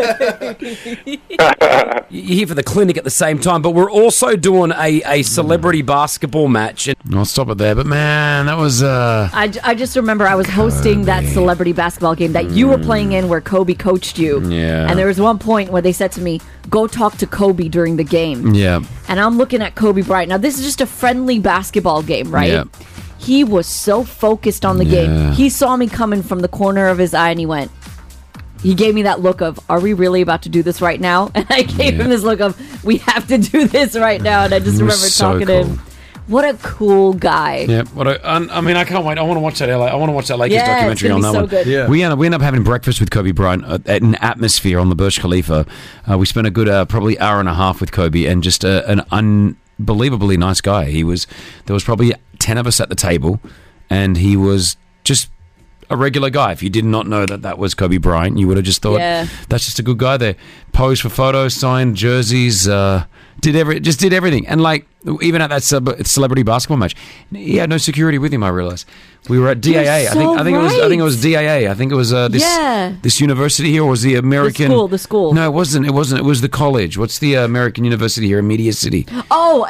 You're here for the clinic at the same time, but we're also doing a celebrity basketball match. I'll stop it there, but man, that was... I just remember I was hosting that celebrity basketball game that you were playing in where Kobe coached you. Yeah. And there was one point where they said to me, go talk to Kobe during the game. Yeah. And I'm looking at Kobe Bryant. Now, this is just a friendly basketball game, right? Yeah. He was so focused on the game. He saw me coming from the corner of his eye and he gave me that look of, are we really about to do this right now? And I gave him this look of, we have to do this right now. And I just remember talking to him. What a cool guy. Yeah, I mean, I can't wait. I want to watch that Lakers documentary on that one. Good. Yeah. We end up having breakfast with Kobe Bryant at an Atmosphere on the Burj Khalifa. We spent a good probably hour and a half with Kobe, and just an unbelievably nice guy. There was probably 10 of us at the table, and he was just a regular guy. If you did not know that was Kobe Bryant, you would have just thought, that's just a good guy there. Posed for photos, signed jerseys, did everything. And like, even at that celebrity basketball match, he had no security with him, I realized. We were at DAA. I think it was DAA. I think it was this university here, or was the American... The school. No, it wasn't. It was the college. What's the American university here in Media City? Oh,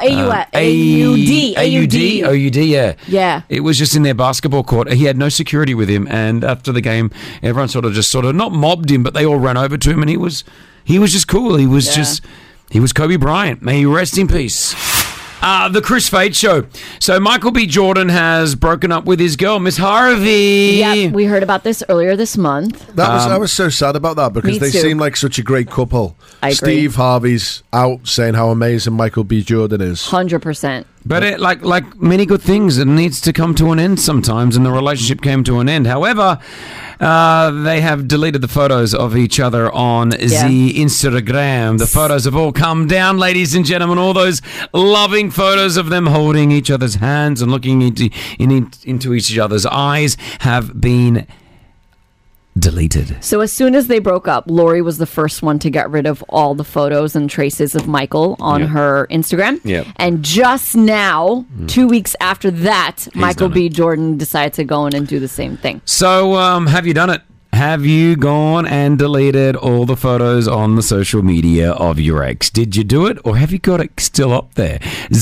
AUD. OUD, yeah. Yeah. It was just in their basketball court. He had no security with him, and after the game, everyone sort of not mobbed him, but they all ran over to him, and he was just cool. He was Kobe Bryant. May he rest in peace. The Chris Fade Show. So Michael B. Jordan has broken up with his girl, Miss Harvey. Yeah, we heard about this earlier this month. I was so sad about that because they seem like such a great couple. I agree. Steve Harvey's out saying how amazing Michael B. Jordan is. 100%. But it, like many good things, it needs to come to an end sometimes, and the relationship came to an end. However, they have deleted the photos of each other on the Instagram. The photos have all come down, ladies and gentlemen. All those loving photos of them holding each other's hands and looking into each other's eyes have been deleted. So as soon as they broke up, Lori was the first one to get rid of all the photos and traces of Michael on her Instagram. Yep. And just now, 2 weeks after that, Michael B. Jordan decided to go in and do the same thing. So have you done it? Have you gone and deleted all the photos on the social media of your ex? Did you do it, or have you got it still up there?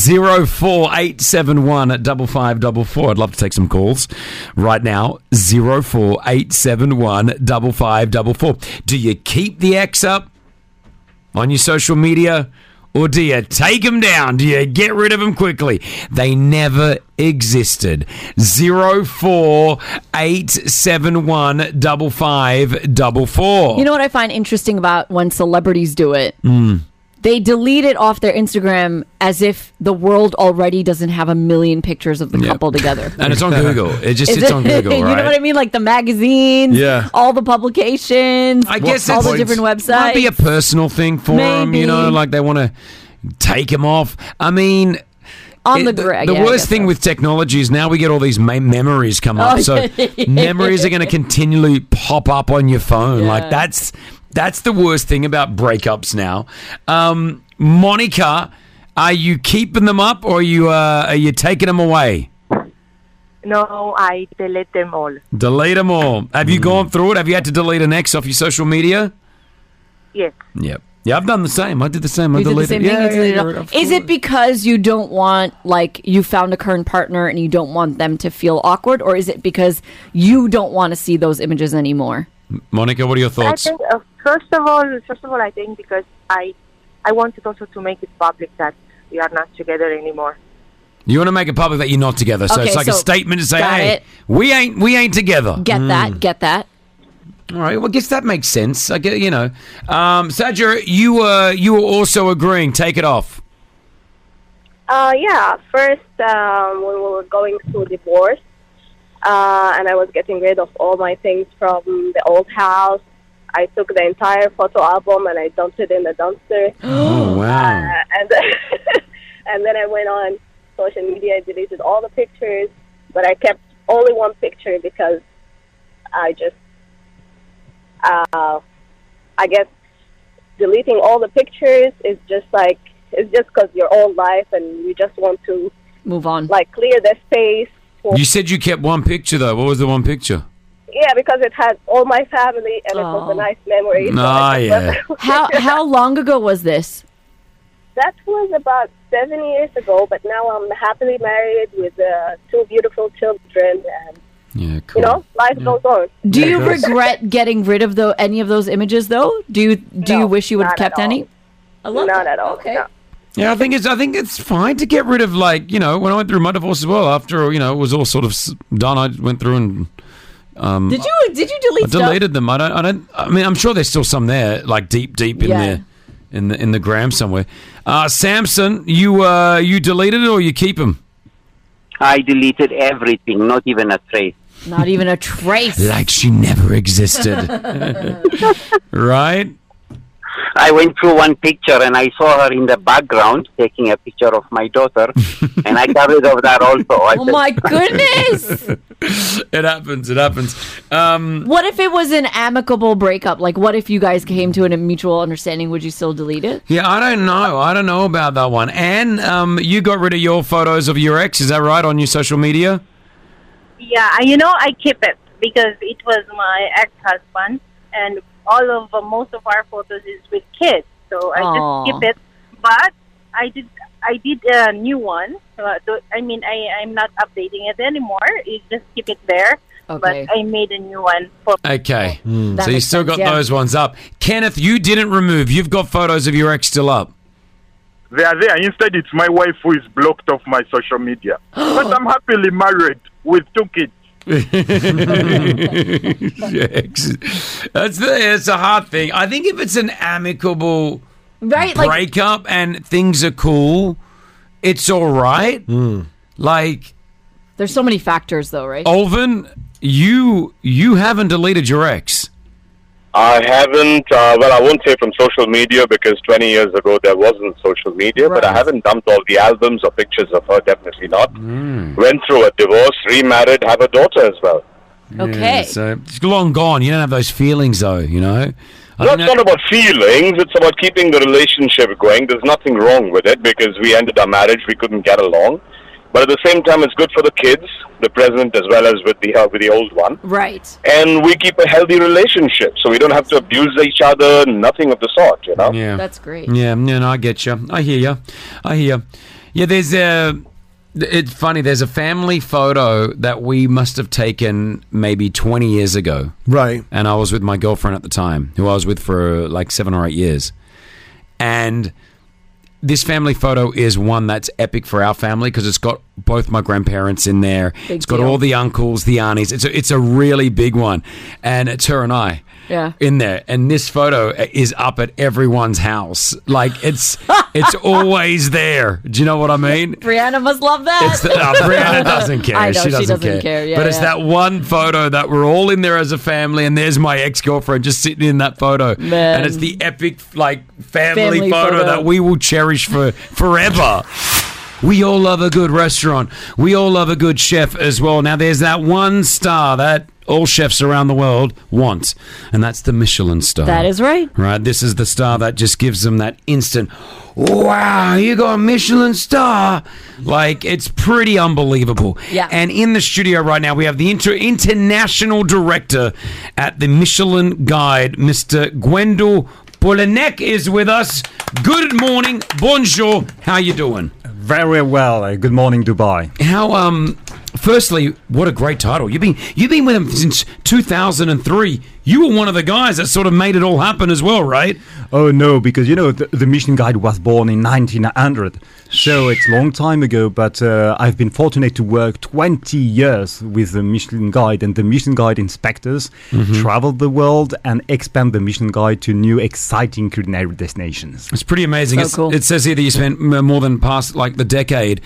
04871 5544. I'd love to take some calls right now. 04871 5544. Do you keep the ex up on your social media, or do you take them down? Do you get rid of them quickly? They never existed. 04871 5544. You know what I find interesting about when celebrities do it? They delete it off their Instagram as if the world already doesn't have a million pictures of the couple together. And it's on Google. It's on Google, right? You know what I mean? Like the magazines, all the publications, I guess all the different websites. Might be a personal thing for them, you know, like they want to take them off. I mean... The worst thing with technology is now we get all these memories come up. So memories are going to continually pop up on your phone. Yeah. Like that's the worst thing about breakups now. Monica, are you keeping them up, or are you taking them away? No, I delete them all. Delete them all. Have you gone through it? Have you had to delete an ex off your social media? Yes. Yep. Yeah, I've done the same. I did the same. You did the same thing. Is it because you don't want, like, you found a current partner and you don't want them to feel awkward, or is it because you don't want to see those images anymore? Monica, what are your thoughts? I think first of all, I think because I wanted also to make it public that we are not together anymore. You want to make it public that you're not together, so it's like a statement to say, "Hey, we ain't together." Get that. All right. Well, I guess that makes sense. I get, you know, Sajra, you were also agreeing. Take it off. Yeah. First, when we were going through divorce, and I was getting rid of all my things from the old house. I took the entire photo album and I dumped it in the dumpster. Oh wow! And then I went on social media. I deleted all the pictures, but I kept only one picture because I just. I guess deleting all the pictures is just like, it's just because your own life and you just want to move on, like clear the space. You said you kept one picture though. What was the one picture? Yeah, because it had all my family, and it was a nice memory. So How long ago was this? That was about 7 years ago, but now I'm happily married with 2 beautiful children, and you know, life goes on. Do you regret getting rid of any of those images, though? Do you wish you would have kept any? Not at all. Okay. No. Yeah, I think it's fine to get rid of, like, you know, when I went through my divorce as well, after, you know, it was all sort of done, I went through and did you delete stuff? I deleted them. I mean, I'm sure there's still some there, like deep in there in the gram somewhere. Samson, you deleted it or you keep them? I deleted everything, not even a trace. Not even a trace. Like she never existed. Right? I went through one picture and I saw her in the background taking a picture of my daughter, and I got rid of that also. My goodness! It happens. What if it was an amicable breakup? Like, what if you guys came to a mutual understanding? Would you still delete it? Yeah, I don't know. I don't know about that one. And you got rid of your photos of your ex, is that right, on your social media? Yeah, you know, I keep it because it was my ex-husband, and most of our photos is with kids, so I just keep it. But I did a new one. I'm not updating it anymore. You just keep it there. Okay. But I made a new one. Okay, so you still got those ones up. Kenneth, you didn't remove. You've got photos of your ex still up. They are there. Instead, it's my wife who is blocked off my social media. But I'm happily married with 2 kids. It's a hard thing. I think if it's an amicable breakup and things are cool, it's all right. Like, there's so many factors, though, right? Olvin, you haven't deleted your ex. I haven't. Well, I won't say from social media because 20 years ago there wasn't social media, but I haven't dumped all the albums or pictures of her, definitely not. Went through a divorce, remarried, have a daughter as well. Okay. Yeah, so it's long gone. You don't have those feelings, though, you know? It's not about feelings, it's about keeping the relationship going. There's nothing wrong with it because we ended our marriage, we couldn't get along. But at the same time, it's good for the kids, the present as well as with the old one. Right. And we keep a healthy relationship, so we don't have to abuse each other, nothing of the sort, you know? Yeah. That's great. Yeah, no, I get you. I hear you. Yeah, it's funny, there's a family photo that we must have taken maybe 20 years ago. Right. And I was with my girlfriend at the time, who I was with for like 7 or 8 years. And this family photo is one that's epic for our family because it's got both my grandparents in there. It's got all the uncles, the aunties. It's a really big one. And it's her and I in there. And this photo is up at everyone's house. Like, it's always there. Do you know what I mean? Brianna must love that. Brianna doesn't care. I know, she doesn't care. Yeah, but it's that one photo that we're all in there as a family, and there's my ex-girlfriend just sitting in that photo. Man. And it's the epic, like, family photo that we will cherish for forever. We all love a good restaurant. We all love a good chef as well. Now, there's that one star that all chefs around the world want, and that's the Michelin star. That is right. Right, this is the star that just gives them that instant, wow, you got a Michelin star. Like, it's pretty unbelievable. Yeah. And in the studio right now, we have the international director at the Michelin Guide, Mr. Gwendal Polinek is with us. Good morning. Bonjour. How you doing? Very well. Good morning, Dubai. How, firstly, what a great title. You've been with them since 2003. You were one of the guys that sort of made it all happen as well, right? Oh, no, because, you know, the Michelin Guide was born in 1900. So it's a long time ago, but I've been fortunate to work 20 years with the Michelin Guide, and the Michelin Guide inspectors travel the world and expand the Michelin Guide to new exciting culinary destinations. It's pretty amazing. So cool. It says here that you spent more than past, like, the decade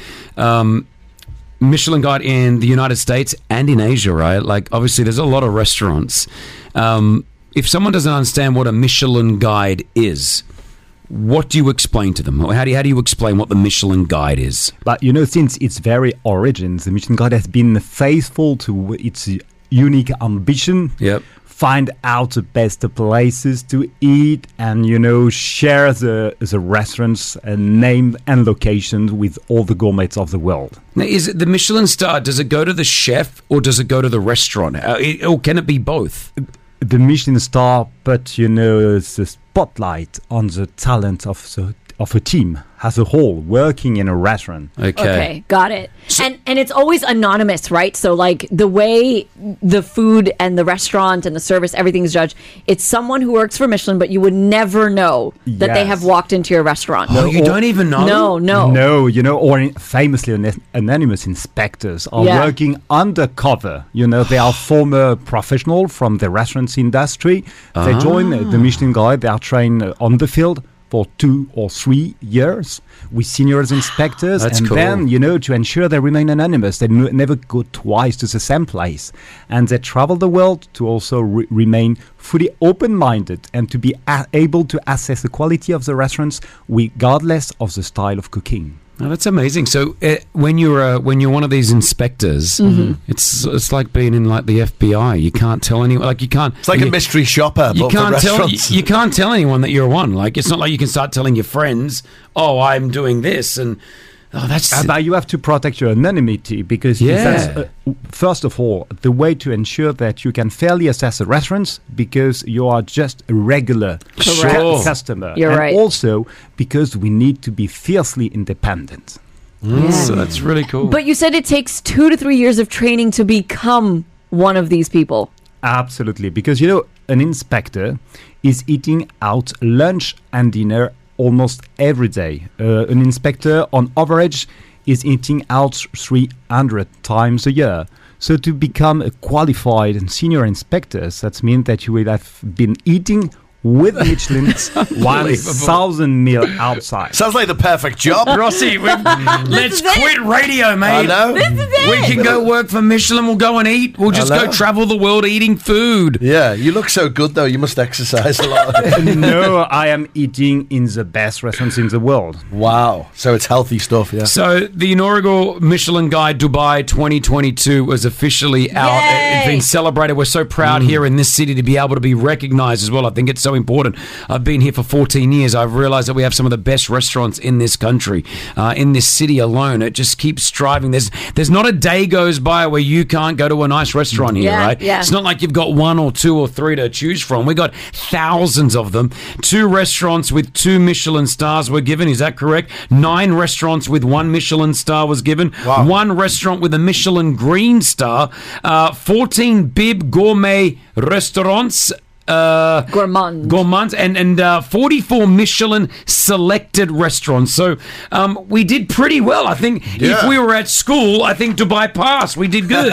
Michelin Guide in the United States and in Asia, right? Like, obviously, there's a lot of restaurants. If someone doesn't understand what a Michelin Guide is, what do you explain to them? How do you explain what the Michelin Guide is? But, you know, since its very origins, the Michelin Guide has been faithful to its unique ambition find out the best places to eat, and share the restaurants and name and locations with all the gourmets of the world. Now, is it the Michelin star? Does it go to the chef or does it go to the restaurant, or can it be both? The Michelin star put the spotlight on the talent of a team as a whole working in a restaurant. Okay, got it. And it's always anonymous, right? So like the way the food and the restaurant and the service, everything's judged, it's someone who works for Michelin, but you would never know that they have walked into your restaurant. Oh, you don't even know? No, or famously anonymous inspectors are working undercover. They are former professionals from the restaurants industry. They join the Michelin Guide. They are trained on the field for 2 or 3 years with senior inspectors. That's and cool. then, to ensure they remain anonymous, they never go twice to the same place. And they travel the world to also remain fully open-minded and to be able to assess the quality of the restaurants regardless of the style of cooking. Oh, that's amazing. So when you're one of these inspectors, it's like being in like the FBI. You can't tell anyone. Like you can't. It's like a mystery shopper. You but can't for tell. restaurants. You can't tell anyone that you're one. Like it's not like you can start telling your friends, "Oh, I'm doing this," and that's. But you have to protect your anonymity because that's, first of all, the way to ensure that you can fairly assess the restaurants because you are just a regular customer. You're right. Also because we need to be fiercely independent. So that's really cool. But you said it takes 2 to 3 years of training to become one of these people. Absolutely. Because, an inspector is eating out lunch and dinner almost every day. An inspector, on average, is eating out 300 times a year. So to become a qualified and senior inspector, that means that you will have been eating with Michelin 1,000 meal outside. Sounds like the perfect job. Rossi, let's quit radio, mate. I know. This is it. We can go work for Michelin. We'll go and eat. We'll just go travel the world eating food. Yeah, you look so good, though. You must exercise a lot. No, I am eating in the best restaurants in the world. Wow. So it's healthy stuff, yeah. So the inaugural Michelin Guide Dubai 2022 was officially out. It's been celebrated. We're so proud here in this city to be able to be recognized as well. I think it's so important. I've been here for 14 years. I've realized that we have some of the best restaurants in this country, in this city alone. It just keeps striving. There's not a day goes by where you can't go to a nice restaurant here, right? Yeah. It's not like you've got 1 or 2 or 3 to choose from. We got thousands of them. 2 restaurants with 2 Michelin stars were given. Is that correct? 9 restaurants with 1 Michelin star was given. Wow. 1 restaurant with a Michelin green star. 14 Bib gourmet restaurants. Gourmands and 44 Michelin selected restaurants. So we did pretty well. I think if we were at school, I think Dubai passed. We did good.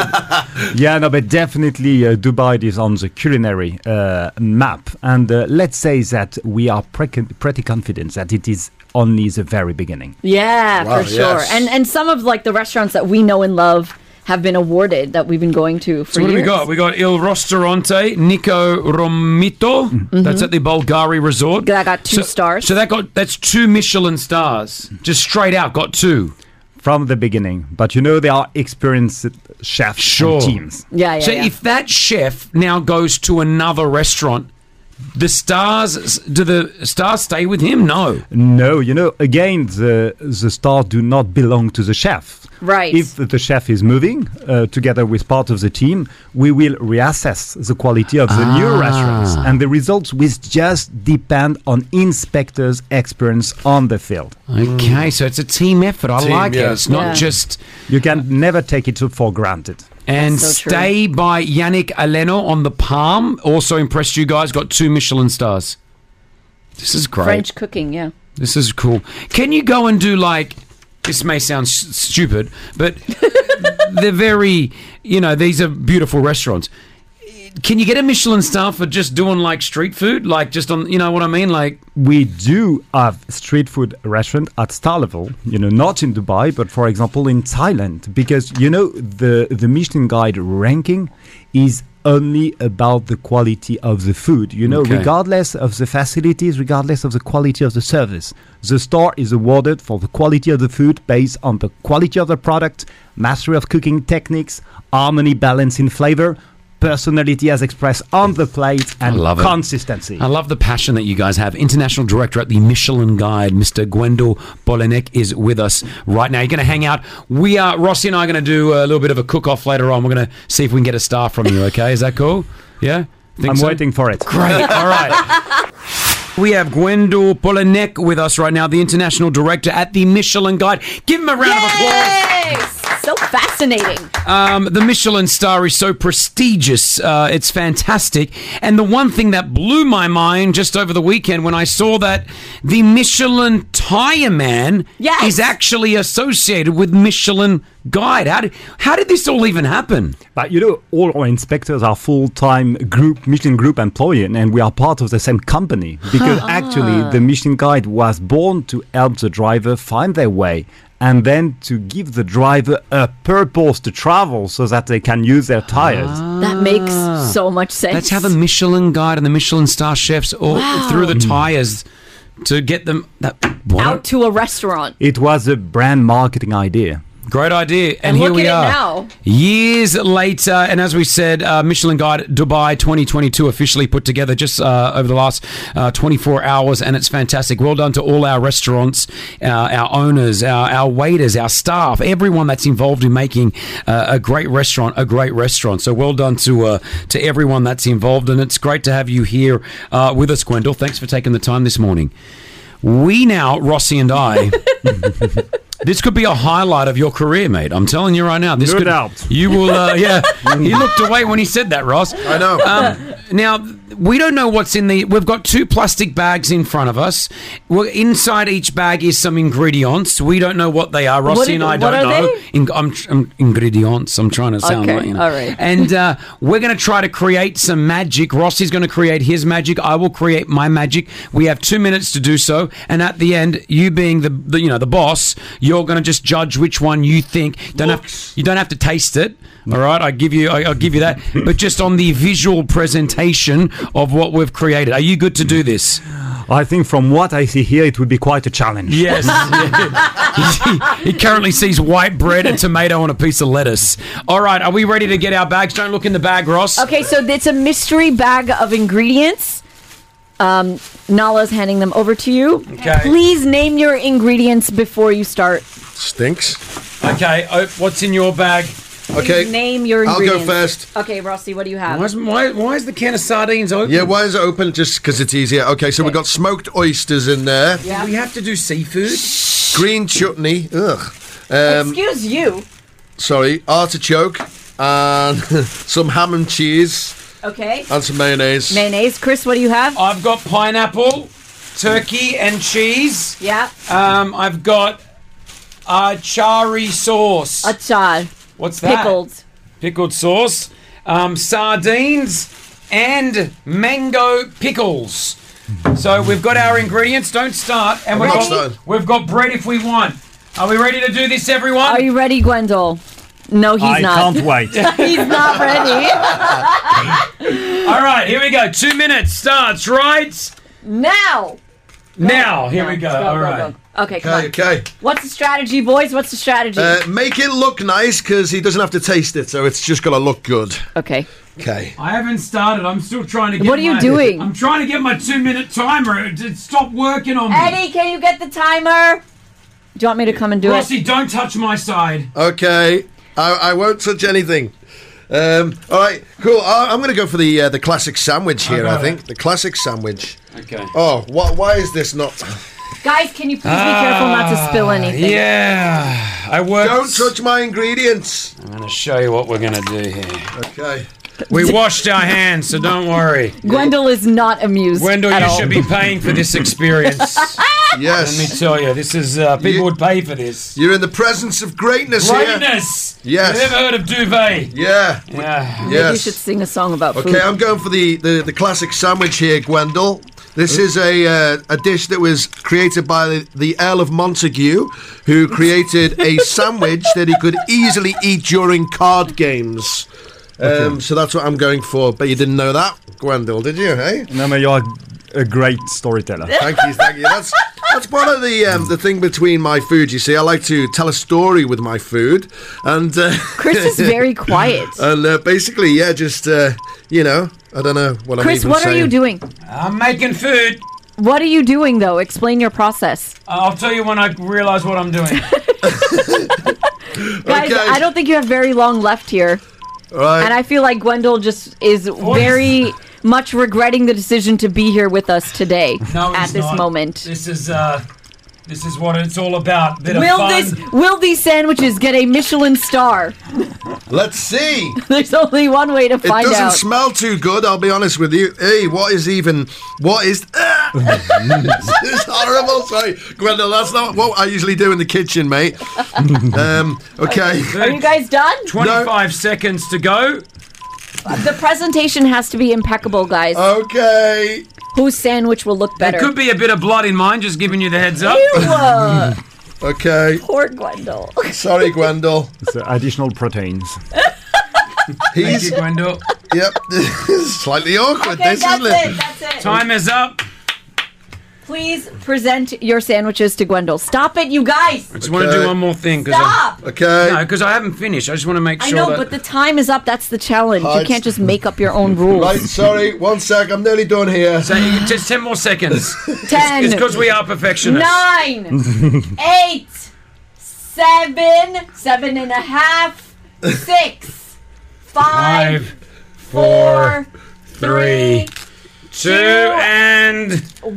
But definitely Dubai is on the culinary map. And let's say that we are pretty confident that it is only the very beginning. Yeah, for sure. Yes. And some of like the restaurants that we know and love have been awarded that we've been going to for So what years. do we got? We got Il Ristorante Nico Romito. That's at the Bulgari Resort. That got 2 stars. So that's 2 Michelin stars. Just straight out got 2. From the beginning. But they are experienced chefs and teams. Yeah. So if that chef now goes to another restaurant, do the stars stay with him? No. No, again, the stars do not belong to the chef. Right. If the chef is moving together with part of the team, we will reassess the quality of the new restaurants. And the results will just depend on inspectors' experience on the field. Okay, so it's a team effort. I like it. It's not just... You can never take it for granted. And so true. Stay by Yannick Aleno on the Palm. Also impressed you guys. Got 2 Michelin stars. This is great. French cooking, yeah. This is cool. Can you go and do like... This may sound stupid, but they're very... these are beautiful restaurants. Can you get a Michelin star for just doing like street food? Like just on, you know what I mean? Like we do have street food restaurant at star level, not in Dubai, but for example in Thailand, because the Michelin Guide ranking is only about the quality of the food, regardless of the facilities, regardless of the quality of the service. The star is awarded for the quality of the food based on the quality of the product, mastery of cooking techniques, harmony, balance in flavor, personality as expressed on the plate, and love it. consistency. I love the passion that you guys have. International Director at the Michelin Guide, Mr. Gwendal Polenek, is with us right now. You're going to hang out. Rossi and I are going to do a little bit of a cook-off later on. We're going to see if we can get a star from you, okay? Is that cool? Yeah? I'm waiting for it. Great. All right. We have Gwendal Polenek with us right now, the International Director at the Michelin Guide. Give him a round of applause. So fascinating. The Michelin star is so prestigious. It's fantastic. And the one thing that blew my mind just over the weekend when I saw that the Michelin Tire Man is actually associated with Michelin Guide. How did this all even happen? But all our inspectors are full-time Michelin Group employees, and we are part of the same company. Because actually, the Michelin Guide was born to help the driver find their way, and then to give the driver a purpose to travel so that they can use their tires. That makes so much sense. That's how the Michelin Guide and the Michelin star chefs all threw the tires to get them out to a restaurant. It was a brand marketing idea. Great idea. And here look we at are. it now. Years later, and as we said, Michelin Guide Dubai 2022 officially put together just over the last 24 hours, and it's fantastic. Well done to all our restaurants, our owners, our waiters, our staff, everyone that's involved in making a great restaurant a great restaurant. So well done to everyone that's involved, and it's great to have you here with us, Gwendal. Thanks for taking the time this morning. We now, Rossi and I... This could be a highlight of your career, mate. I'm telling you right now. No doubt. You will, He looked away when he said that, Ross. I know. Now, we don't know what's in we've got 2 plastic bags in front of us. Well, inside each bag is some ingredients. We don't know what they are. Rossi and I don't know. Ingredients. I'm trying to sound okay, like, all right. And we're going to try to create some magic. Rossi's going to create his magic. I will create my magic. We have 2 minutes to do so. And at the end, you being the boss, you're going to just judge which one you think. You don't have to taste it. All right, I'll give you that. But just on the visual presentation of what we've created. Are you good to do this? I think from what I see here, it would be quite a challenge. Yes. He currently sees white bread, a tomato, and a piece of lettuce. All right, are we ready to get our bags? Don't look in the bag, Ross. Okay, so it's a mystery bag of ingredients. Nala's handing them over to you. Okay. Please name your ingredients before you start. Stinks. Okay, what's in your bag? Okay. Please name your ingredients. I'll go first. Okay, Rossi, what do you have? Why is the can of sardines open? Yeah, why is it open? Just because it's easier. Okay, so we've got smoked oysters in there. Yeah. Do we have to do seafood? Green chutney. Ugh. Excuse you. Sorry, artichoke and some ham and cheese. Okay. And some mayonnaise. Mayonnaise. Chris, what do you have? I've got pineapple, turkey, and cheese. Yeah. I've got achari sauce. Achar. What's that? Pickled. Pickled sauce. Sardines and mango pickles. So we've got our ingredients. Don't start. And we've got bread if we want. Are we ready to do this, everyone? Are you ready, Gwendal? No, he's not. I can't wait. He's not ready. All right, here we go. 2 minutes starts right now. Here we go. All right. Go. Okay, come on. Okay. What's the strategy, boys? What's the strategy? Make it look nice because he doesn't have to taste it, so it's just got to look good. Okay. Okay. I haven't started. I'm still trying to get What are you doing? I'm trying to get my 2-minute timer to stop working on me. Eddie, can you get the timer? Do you want me to come and do Rossi, don't touch my side. Okay. I won't touch anything. All right, cool. I'm going to go for the classic sandwich here, I think. The classic sandwich. Okay. Oh, why is this not... Guys, can you please be careful not to spill anything? Yeah. Don't touch my ingredients. I'm going to show you what we're going to do here. Okay. We washed our hands, so don't worry. Gwendal is not amused Gwendal, at you all. should be paying for this experience. Yes. Let me tell you, this is people would pay for this. You're in the presence of greatness here. Greatness! Yes. Have you ever heard of duvet? Yeah. Yeah. Maybe you should sing a song about food. Okay, I'm going for the classic sandwich here, Gwendal. This is a dish that was created by the Earl of Montague, who created a sandwich that he could easily eat during card games. So that's what I'm going for. But you didn't know that, Gwendal, did you? Hey? No, but you're a great storyteller. Thank you. That's part of the thing between my food. You see, I like to tell a story with my food, and Chris is very quiet. And basically, yeah, just you know, I don't know what Chris, I'm even what saying. are you doing? I'm making food. What are you doing, though? Explain your process. I'll tell you when I realise what I'm doing. Guys, I don't think you have very long left here. Right. And I feel like Gwendol just is very much regretting the decision to be here with us today at this moment. This is what it's all about. Bit of fun. Will these sandwiches get a Michelin star? Let's see. There's only one way to find It doesn't out. smell too good, I'll be honest with you. Hey, what is this is horrible. Sorry, Gwendol, that's not what I usually do in the kitchen, mate. Okay. Are you guys done? 25 seconds to go. The presentation has to be impeccable, guys. Okay. Whose sandwich will look better? There could be a bit of blood in mine, just giving you the heads up. Ew. Okay. Poor Gwendol. Sorry, Gwendol. So additional proteins. Thank you, Gwendol. Yep. Slightly awkward, Okay, this, isn't it? That's it. Time is up. Please present your sandwiches to Gwendol. Stop it, you guys. I just want to do one more thing. Stop. Okay. No, because I haven't finished. I just want to make I sure know, that... but the time is up. That's the challenge. Hi. You can't just make up your own rules. Right, sorry. 1 sec. I'm nearly done here. So, just 10 more seconds. 10. It's because we are perfectionists. 9, 8, 7, 7.5, 6, 5, 4, 3, 2, and...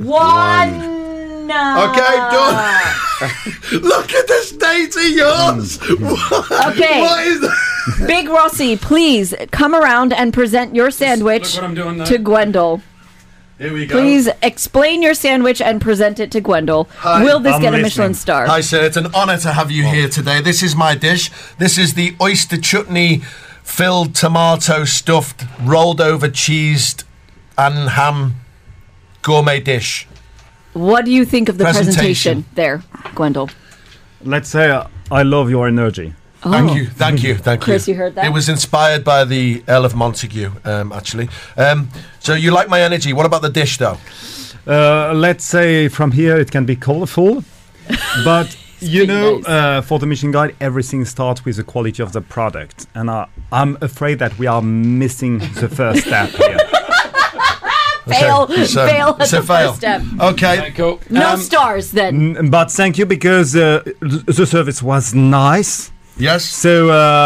1. Okay, done. Look at the state of yours. Okay. What is that? Big Rossi, please come around and present your sandwich Look what I'm doing there. to Gwendol. Here we go. Please explain your sandwich and present it to Gwendol. Hi, Will this I'm get a listening. Michelin star? Hi, sir. It's an honour to have you here today. This is my dish. This is the oyster chutney filled tomato stuffed rolled over cheesed and ham gourmet dish. What do you think of the Presentation. presentation there, Gwendol? Let's say I love your energy. Oh. Thank you. Chris, you heard that? It was inspired by the Earl of Montague, actually. So you like my energy. What about the dish, though? Let's say from here it can be colorful, but you know, for the Michelin Guide, everything starts with the quality of the product, and I'm afraid that we are missing the first step here. Fail at fail. the first step. Okay. Cool. No stars then. But thank you, because the service was nice. Yes. So,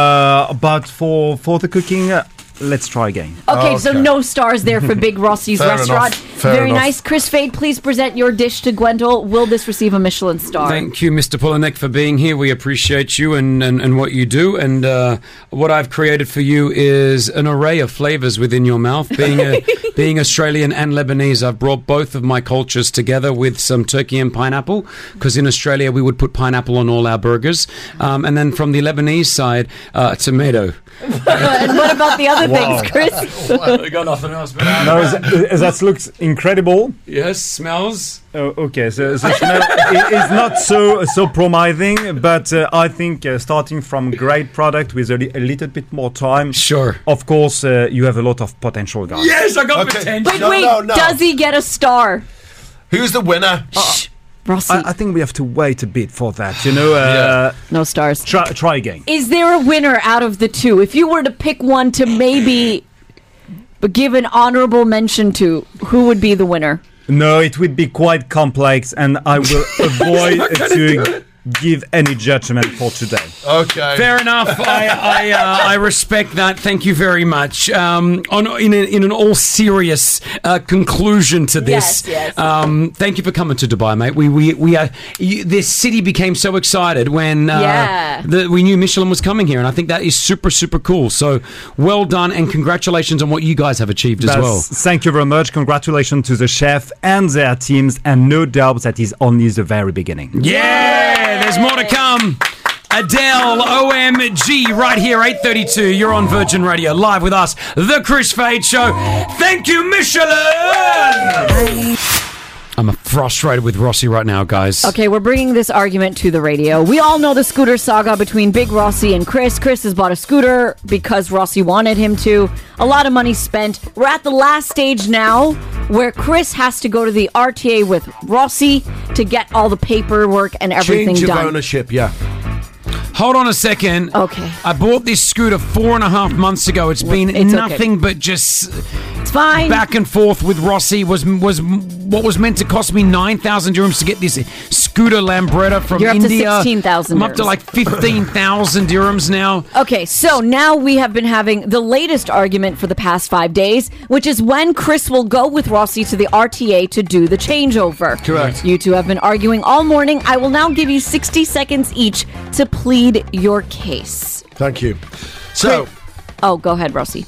but for the cooking, let's try again. Okay, so no stars there for Big Rossi's Fair restaurant. enough. Fair Very enough. nice. Chris Fade, please present your dish to Gwendol. Will this receive a Michelin star? Thank you, Mr. Polanek, for being here. We appreciate you and what you do. And what I've created for you is an array of flavors within your mouth. Being Australian and Lebanese, I've brought both of my cultures together with some turkey and pineapple, because in Australia we would put pineapple on all our burgers. And then from the Lebanese side, tomato. And what about the other things, Chris? I got nothing else. But No, that looks incredible. yes, smells. Oh, okay, so the smell is not so promising, but I think starting from great product with a little bit more time. Sure. Of course, you have a lot of potential, guys. Yes, I got Okay. potential. But wait, does he get a star? Who's the winner? Rossi. I think we have to wait a bit for that. You know, No stars. try again. Is there a winner out of the two? If you were to pick one to maybe give an honorable mention to, who would be the winner? No, it would be quite complex, and I will avoid to give any judgment for today. Okay. Fair enough. I respect that. Thank you very much. In an all serious conclusion to this, Yes. thank you for coming to Dubai, mate. We are. This city became so excited when we knew Michelin was coming here, and I think that is super super cool. So well done, and congratulations on what you guys have achieved as well. Thank you very much. Congratulations to the chef and their teams, and no doubt that is only the very beginning. Yeah, there's more to come. Adele, OMG, right here, 8:32. You're on Virgin Radio, live with us, The Chris Fade Show. Thank you, Michelin! I'm frustrated with Rossi right now, guys. Okay, we're bringing this argument to the radio. We all know the scooter saga between Big Rossi and Chris. Chris has bought a scooter because Rossi wanted him to. A lot of money spent. We're at the last stage now where Chris has to go to the RTA with Rossi to get all the paperwork and everything Change of done. ownership, yeah. Hold on a second. Okay. I bought this scooter 4.5 months ago. It's been nothing but just... It's fine. Back and forth with Rossi was what was meant to cost me 9,000 dirhams to get this scooter Lambretta from You're up India. to 16,000 I'm up to like 15,000 dirhams now. Okay, so now we have been having the latest argument for the past 5 days, which is when Chris will go with Rossi to the RTA to do the changeover. Correct. You two have been arguing all morning. I will now give you 60 seconds each to plead your case. Thank you. So... Oh, go ahead, Rossi.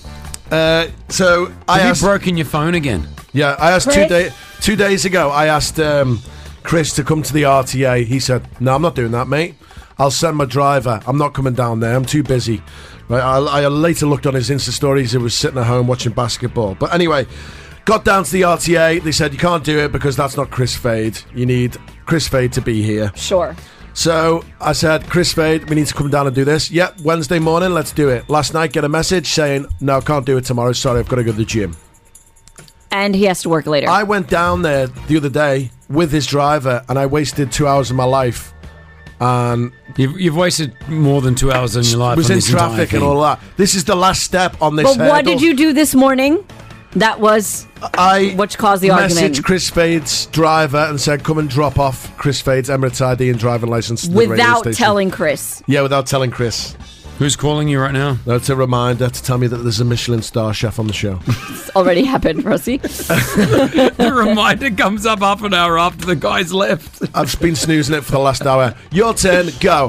So I Have asked... you broken your phone again? Yeah, I asked Chris? 2 days ago, I asked Chris to come to the RTA. He said, no, I'm not doing that, mate. I'll send my driver. I'm not coming down there. I'm too busy. Right, I later looked on his Insta stories. He was sitting at home watching basketball. But anyway, got down to the RTA. They said, you can't do it because that's not Chris Fade. You need Chris Fade to be here. Sure. So I said, Chris Fade, we need to come down and do this. Yep, Wednesday morning, let's do it. Last night, get a message saying, no, can't do it tomorrow. Sorry, I've got to go to the gym. And he has to work later. I went down there the other day with his driver, and I wasted 2 hours of my life. And you've wasted more than 2 hours in your life. Was on in this entire traffic thing. and all that. This is the last step on this. But what did you do this morning? That was which caused the argument. Messaged Chris Fade's driver and said, come and drop off Chris Fade's Emirates ID and driving license to the radio Without station. telling Chris. Yeah, without telling Chris. Who's calling you right now? That's a reminder to tell me that there's a Michelin star chef on the show. It's already happened, Rossi. The reminder comes up half an hour after the guy's left. I've been snoozing it for the last hour. Your turn, go.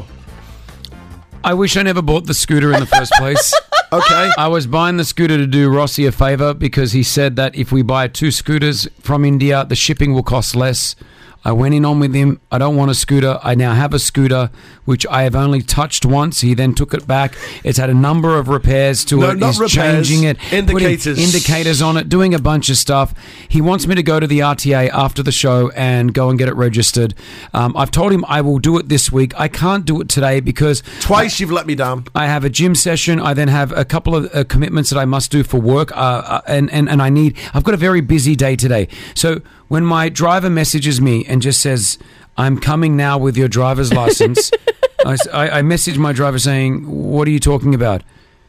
I wish I never bought the scooter in the first place. Okay. I was buying the scooter to do Rossi a favour because he said that if we buy 2 scooters from India, the shipping will cost less. I went in on with him. I don't want a scooter. I now have a scooter, which I have only touched once. He then took it back. It's had a number of repairs to it. Not He's repairs, changing it, indicators. putting indicators on it, doing a bunch of stuff. He wants me to go to the RTA after the show and go and get it registered. I've told him I will do it this week. I can't do it today because... Twice you've let me down. I have a gym session. I then have a couple of commitments that I must do for work. And I've got a very busy day today. So when my driver messages me and just says, I'm coming now with your driver's license, I message my driver saying, what are you talking about?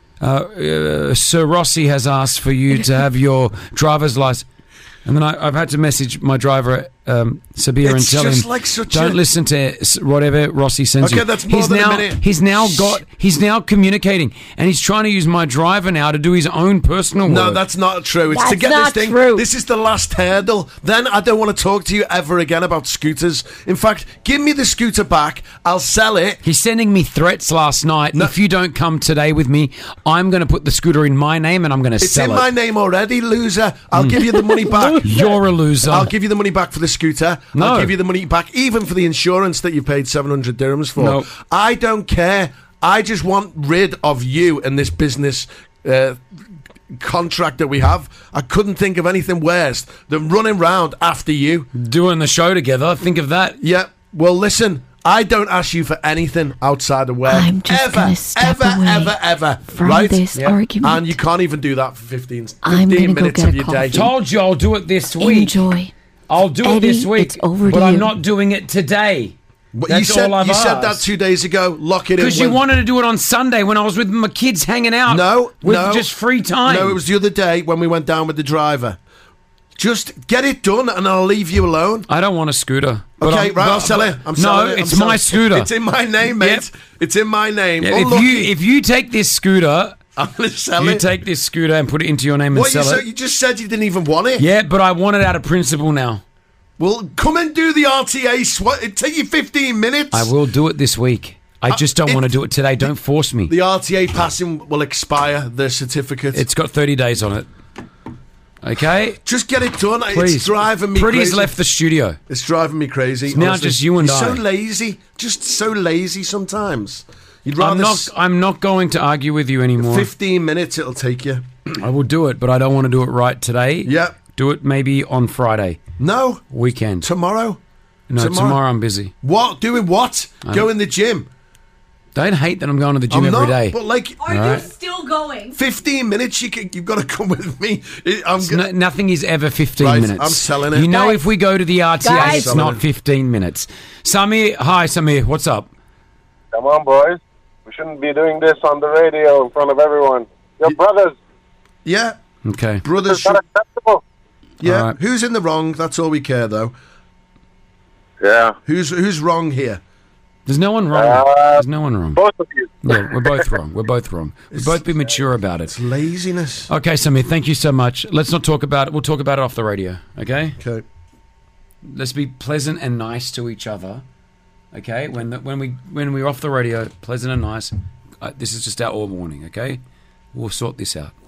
Sir Rossi has asked for you to have your driver's license. And then I've had to message my driver, Sabir, and tell him, like don't listen to whatever Rossi sends you. Okay, that's more than a minute. He's now communicating, and he's trying to use my driver now to do his own personal work. No, that's not true. It's to get this thing. This is the last hurdle. Then I don't want to talk to you ever again about scooters. In fact, give me the scooter back. I'll sell it. He's sending me threats last night. No. If you don't come today with me, I'm going to put the scooter in my name and I'm going to sell it. It's in my name already, loser. I'll give you the money back. You're a loser. I'll give you the money back for the scooter. No. I'll give you the money back even for the insurance that you paid 700 dirhams for. No. I don't care. I just want rid of you and this business contract that we have. I couldn't think of anything worse than running round after you. Doing the show together. Think of that. Yeah. Well, listen. I don't ask you for anything outside of work. I'm just going to step away ever. from right? this argument. And you can't even do that for 15 I'm gonna go minutes get of a your coffee. day. Told you I'll do it this week. Enjoy. I'll do it this week. It's over but to I'm you. not doing it today. That's you said, all I've you said that asked. 2 days ago. Lock it in. Because you wanted to do it on Sunday when I was with my kids hanging out. No, with just free time. No, it was the other day when we went down with the driver. Just get it done and I'll leave you alone. I don't want a scooter. Okay, right, I'll sell it. I'm selling it. No, it's my scooter. It's in my name, mate. Yep. It's in my name. Yeah, if you take this scooter... I'm going to sell it. You take this scooter and put it into your name and sell it. You just said you didn't even want it. Yeah, but I want it out of principle now. Well, come and do the RTA. It'll take you 15 minutes. I will do it this week. I just don't want to do it today. Don't force me. The RTA passing will expire, the certificate. It's got 30 days on it. Okay? Just get it done. Please. It's driving me Pretty's crazy. left the studio. It's driving me crazy. It's now honestly. just you and You're I. so lazy. Just so lazy sometimes. You'd rather... I'm not going to argue with you anymore. 15 minutes it'll take you. I will do it, but I don't want to do it right today. Yeah. Do it maybe on Friday. No. Weekend. Tomorrow? No, tomorrow I'm busy. What? Doing what? Go in the gym. Don't hate that I'm going to the gym every day. But like, Are you still going? 15 minutes. You've got to come with me. Nothing is ever 15 Right, minutes. I'm selling it. You know, Guys. if we go to the RTA, Guys. it's not 15 minutes. Samir, hi Samir. What's up? Come on, boys. We shouldn't be doing this on the radio in front of everyone. Your brothers. Yeah. Okay. Brothers. It's not acceptable. Yeah. All right. Who's in the wrong? That's all we care, though. Yeah. Who's wrong here? There's no one wrong. There's no one wrong. Both of you. Yeah, we're both wrong. We're both wrong. We'll both be mature about it. It's laziness. Okay, Samir, thank you so much. Let's not talk about it. We'll talk about it off the radio, okay? Okay. Let's be pleasant and nice to each other, okay? When we're off the radio, pleasant and nice. This is just our all warning, okay? We'll sort this out.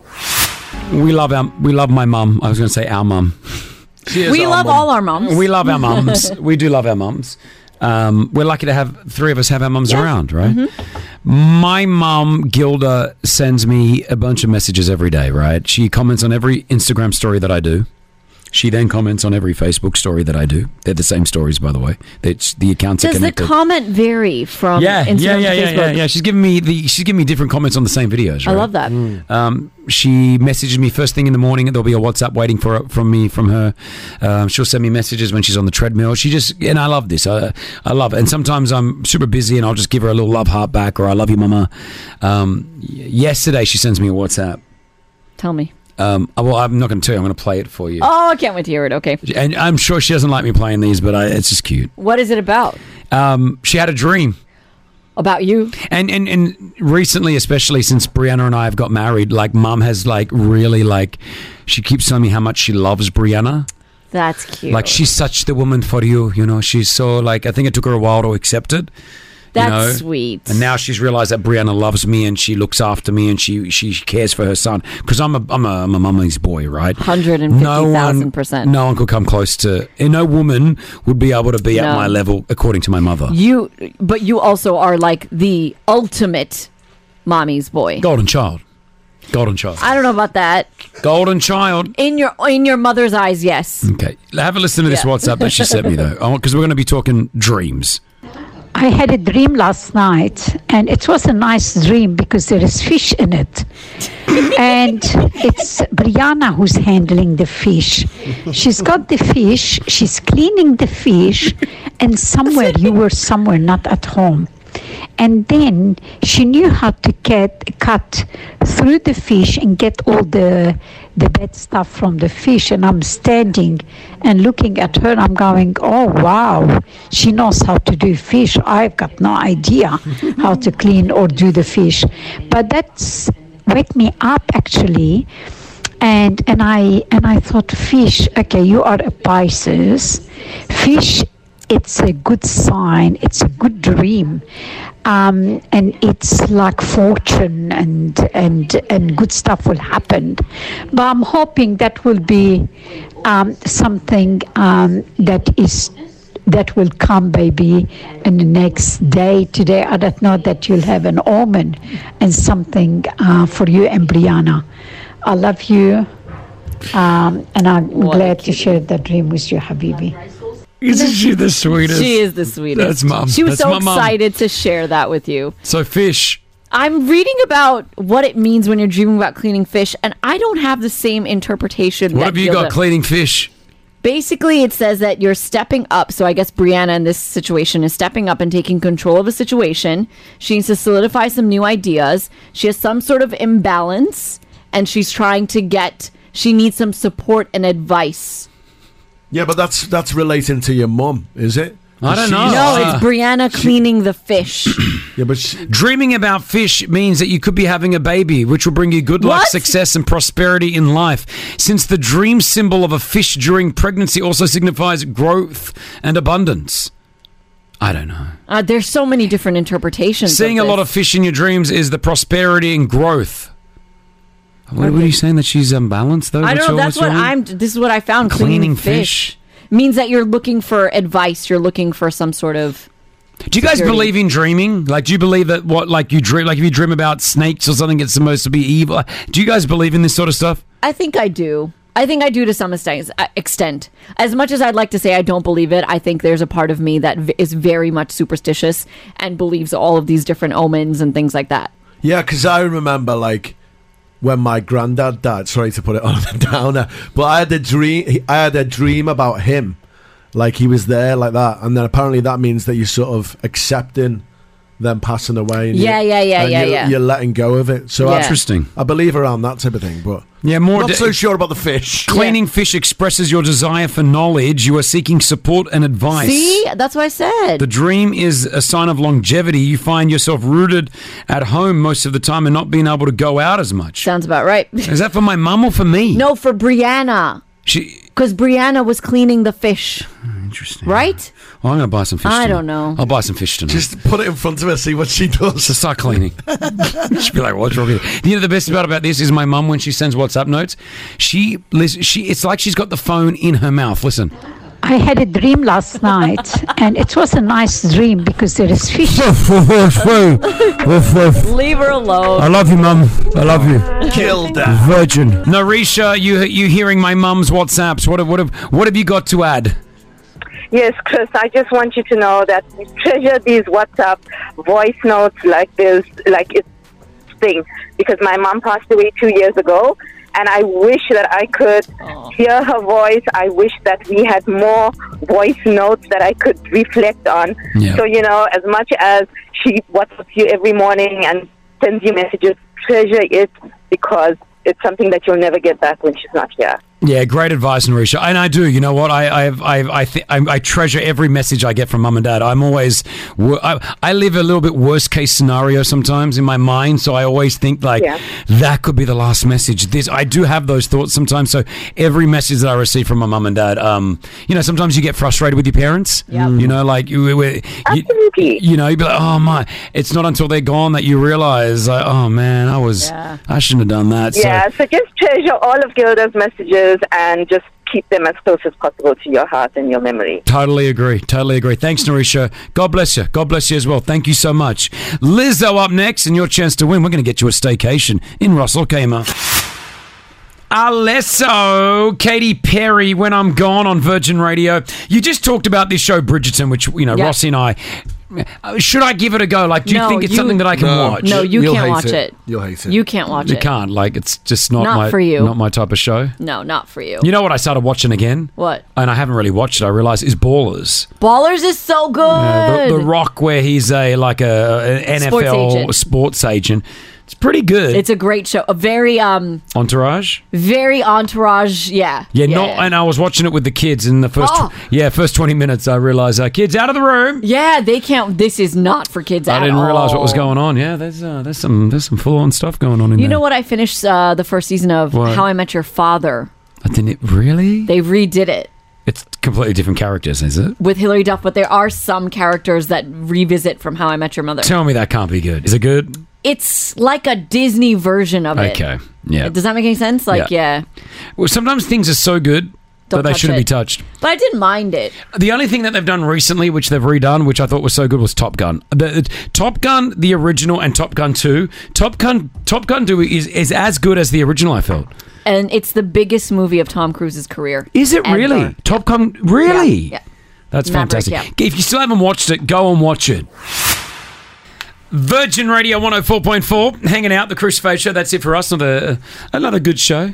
We love my mum. I was going to say our mum. We love all our mums. We love our mums. We do love our mums. We're lucky to have three of us have our mums around, right? Mm-hmm. My mum, Gilda, sends me a bunch of messages every day, right? She comments on every Instagram story that I do. She then comments on every Facebook story that I do. They're the same stories, by the way. The accounts are Does the connected. comment vary from Instagram to Facebook? Yeah. She's giving me different comments on the same videos. Right? I love that. She messages me first thing in the morning. There'll be a WhatsApp waiting from her. She'll send me messages when she's on the treadmill. And I love this. I love it. And sometimes I'm super busy and I'll just give her a little love heart back or I love you, mama. Yesterday she sends me a WhatsApp. Tell me. Well, I'm not going to tell you. I'm going to play it for you. Oh, I can't wait to hear it. Okay. And I'm sure she doesn't like me playing these, but it's just cute. What is it about? She had a dream. About you? And recently, especially since Brianna and I have got married, like Mum has really she keeps telling me how much she loves Brianna. That's cute. Like she's such the woman for you, you know. She's so I think it took her a while to accept it. That's sweet. And now she's realized that Brianna loves me and she looks after me and she cares for her son because I'm a mummy's boy, right? 150,000%. No one could come close to. And no woman would be able to be at my level, according to my mother. But you also are like the ultimate mommy's boy. Golden child. I don't know about that. Golden child. In your mother's eyes, yes. Okay, have a listen to this WhatsApp that she sent me though, because we're going to be talking dreams. I had a dream last night, and it was a nice dream because there is fish in it. And it's Brianna who's handling the fish. She's got the fish, she's cleaning the fish, and you were somewhere not at home. And then she knew how to cut through the fish and get all the bad stuff from the fish. And I'm standing and looking at her and I'm going, oh, wow, she knows how to do fish. I've got no idea how to clean or do the fish. But that's wake me up, actually. And I thought, fish, okay, you are a Pisces. Fish, it's a good sign. It's a good dream. And it's like fortune and good stuff will happen. But I'm hoping that will be something that will come maybe in the next day. Today, I don't know, that you'll have an omen and something for you and Brianna. I love you. And I'm glad to share that dream with you, Habibi. Isn't she the sweetest? She is the sweetest. That's Mum. She was That's so my mum. excited to share that with you. So fish. I'm reading about what it means when you're dreaming about cleaning fish, and I don't have the same interpretation. What have you got cleaning fish? Basically, it says that you're stepping up. So I guess Brianna in this situation is stepping up and taking control of a situation. She needs to solidify some new ideas. She has some sort of imbalance, and she's trying to she needs some support and advice. Yeah, but that's relating to your mum, is it? I don't know. No, it's Brianna cleaning the fish. Yeah, but dreaming about fish means that you could be having a baby, which will bring you good luck, success, and prosperity in life. Since the dream symbol of a fish during pregnancy also signifies growth and abundance. I don't know. There's so many different interpretations. Seeing a lot of fish in your dreams is the prosperity and growth. What are you saying, that she's unbalanced though? I don't know. This is what I found. Cleaning fish means that you're looking for advice. You're looking for some sort of. Do you guys believe in dreaming? Like, do you believe that you dream? Like, if you dream about snakes or something, it's supposed to be evil. Do you guys believe in this sort of stuff? I think I do. I think I do to some extent. As much as I'd like to say I don't believe it, I think there's a part of me that is very much superstitious and believes all of these different omens and things like that. Yeah, because I remember, like, when my granddad died, sorry to put it on a downer, but I had a dream about him. Like, he was there like that. And then apparently that means that you're sort of accepting them passing away. And you're letting go of it. So Interesting. I believe around that type of thing, but not so sure about the fish. Cleaning fish expresses your desire for knowledge. You are seeking support and advice. See? That's what I said. The dream is a sign of longevity. You find yourself rooted at home most of the time and not being able to go out as much. Sounds about right. Is that for my mum or for me? No, for Brianna. Because Brianna was cleaning the fish. Interesting. Right? Well, I'm going to buy some fish I tonight. don't know. I'll buy some fish tonight. Just put it in front of her, see what she does. To start cleaning. She'll be like, what's wrong with you? You know, the best part about this is my mum, when she sends WhatsApp notes, it's like she's got the phone in her mouth. Listen. I had a dream last night, and it was a nice dream because there is fish. Leave her alone. I love you, Mum. I love you. Killed her. Virgin. Narisha, you hearing my mum's WhatsApps? What have you got to add? Yes, Chris, I just want you to know that we treasure these WhatsApp voice notes like this, like it's thing, because my mom passed away 2 years ago, and I wish that I could hear her voice. I wish that we had more voice notes that I could reflect on. Yeah. So, you know, as much as she WhatsApps you every morning and sends you messages, treasure it, because it's something that you'll never get back when she's not here. Yeah, great advice, Narisha. And I do. You know what? I treasure every message I get from mum and dad. I'm always, I live a little bit worst case scenario sometimes in my mind. So I always think like that could be the last message. I do have those thoughts sometimes. So every message that I receive from my mum and dad, you know, sometimes you get frustrated with your parents. You know, like you know, you'd be like, oh my, it's not until they're gone that you realize, like, oh man, I shouldn't have done that. Yeah. So just treasure all of Gilda's messages and just keep them as close as possible to your heart and your memory. Totally agree. Thanks, Narisha. God bless you. God bless you as well. Thank you so much. Lizzo up next, and your chance to win. We're going to get you a staycation in Russell Kmart. Alesso, Katy Perry, When I'm Gone on Virgin Radio. You just talked about this show, Bridgerton, which, you know, Rossi and I... Should I give it a go? Like, do you think it's something that I can watch? No, you can't watch it. You'll hate it. You can't watch it. You can't. Like, it's just not for you. Not my type of show. No, not for you. You know what I started watching again? What? And I haven't really watched it. I realized is Ballers. Ballers is so good. The Rock, where he's an NFL sports agent. It's pretty good. It's a great show. A very Entourage. Very Entourage. Yeah. And I was watching it with the kids in the first 20 minutes. I realized kids out of the room. Yeah, they can't. This is not for kids at all. I didn't realize what was going on. Yeah, there's some full on stuff going on in there. You know what? I finished the first season of How I Met Your Father. Didn't it really? They redid it. It's completely different characters, is it? With Hilary Duff, but there are some characters that revisit from How I Met Your Mother. Tell me that can't be good. Is it good? It's like a Disney version of it. Okay, yeah. Does that make any sense? Like, yeah. Well, sometimes things are so good that they shouldn't be touched. But I didn't mind it. The only thing that they've done recently, which they've redone, which I thought was so good, was Top Gun. Top Gun, the original, and Top Gun 2. Top Gun 2 is as good as the original, I felt. And it's the biggest movie of Tom Cruise's career. Is it really? Ever. Top Gun, really? Yeah. That's Maverick, fantastic. If you still haven't watched it, go and watch it. Virgin Radio 104.4, hanging out, the Chris Fade Show. That's it for us. Another good show.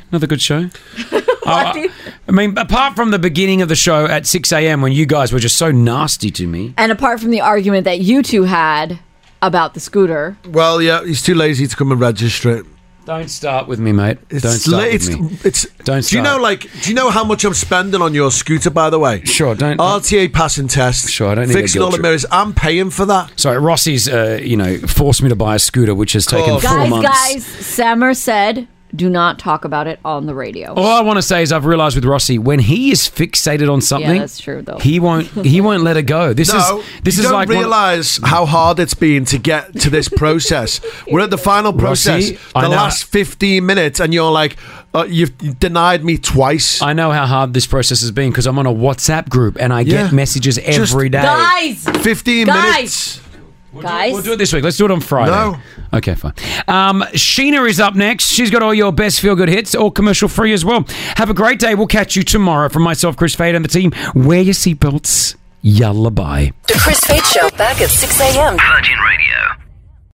I mean, apart from the beginning of the show at 6 a.m. when you guys were just so nasty to me. And apart from the argument that you two had about the scooter. Well, yeah, he's too lazy to come and register it. Don't start with me, mate. Don't start with me. Don't start. Do you know how much I'm spending on your scooter, by the way? Sure, don't. RTA passing test. Sure, I don't need fixing all the mirrors. I'm paying for that. Sorry, Rossi's, forced me to buy a scooter, which has taken 4 months. Guys, Sammer said, do not talk about it on the radio. All I want to say is I've realised with Rossi, when he is fixated on something, yeah, that's true, though. he won't let it go. This is like realise how hard it's been to get to this process. We're at the final process, Rossi, the last 15 minutes, and you're like, you've denied me twice. I know how hard this process has been because I'm on a WhatsApp group and I get messages every day. Guys! 15 minutes. Guys. We'll do it this week. Let's do it on Friday. No. Okay, fine. Sheena is up next. She's got all your best feel-good hits, all commercial-free as well. Have a great day. We'll catch you tomorrow. From myself, Chris Fade, and the team, wear your seatbelts. Yalla bye. The Chris Fade Show back at 6 a.m. Virgin Radio.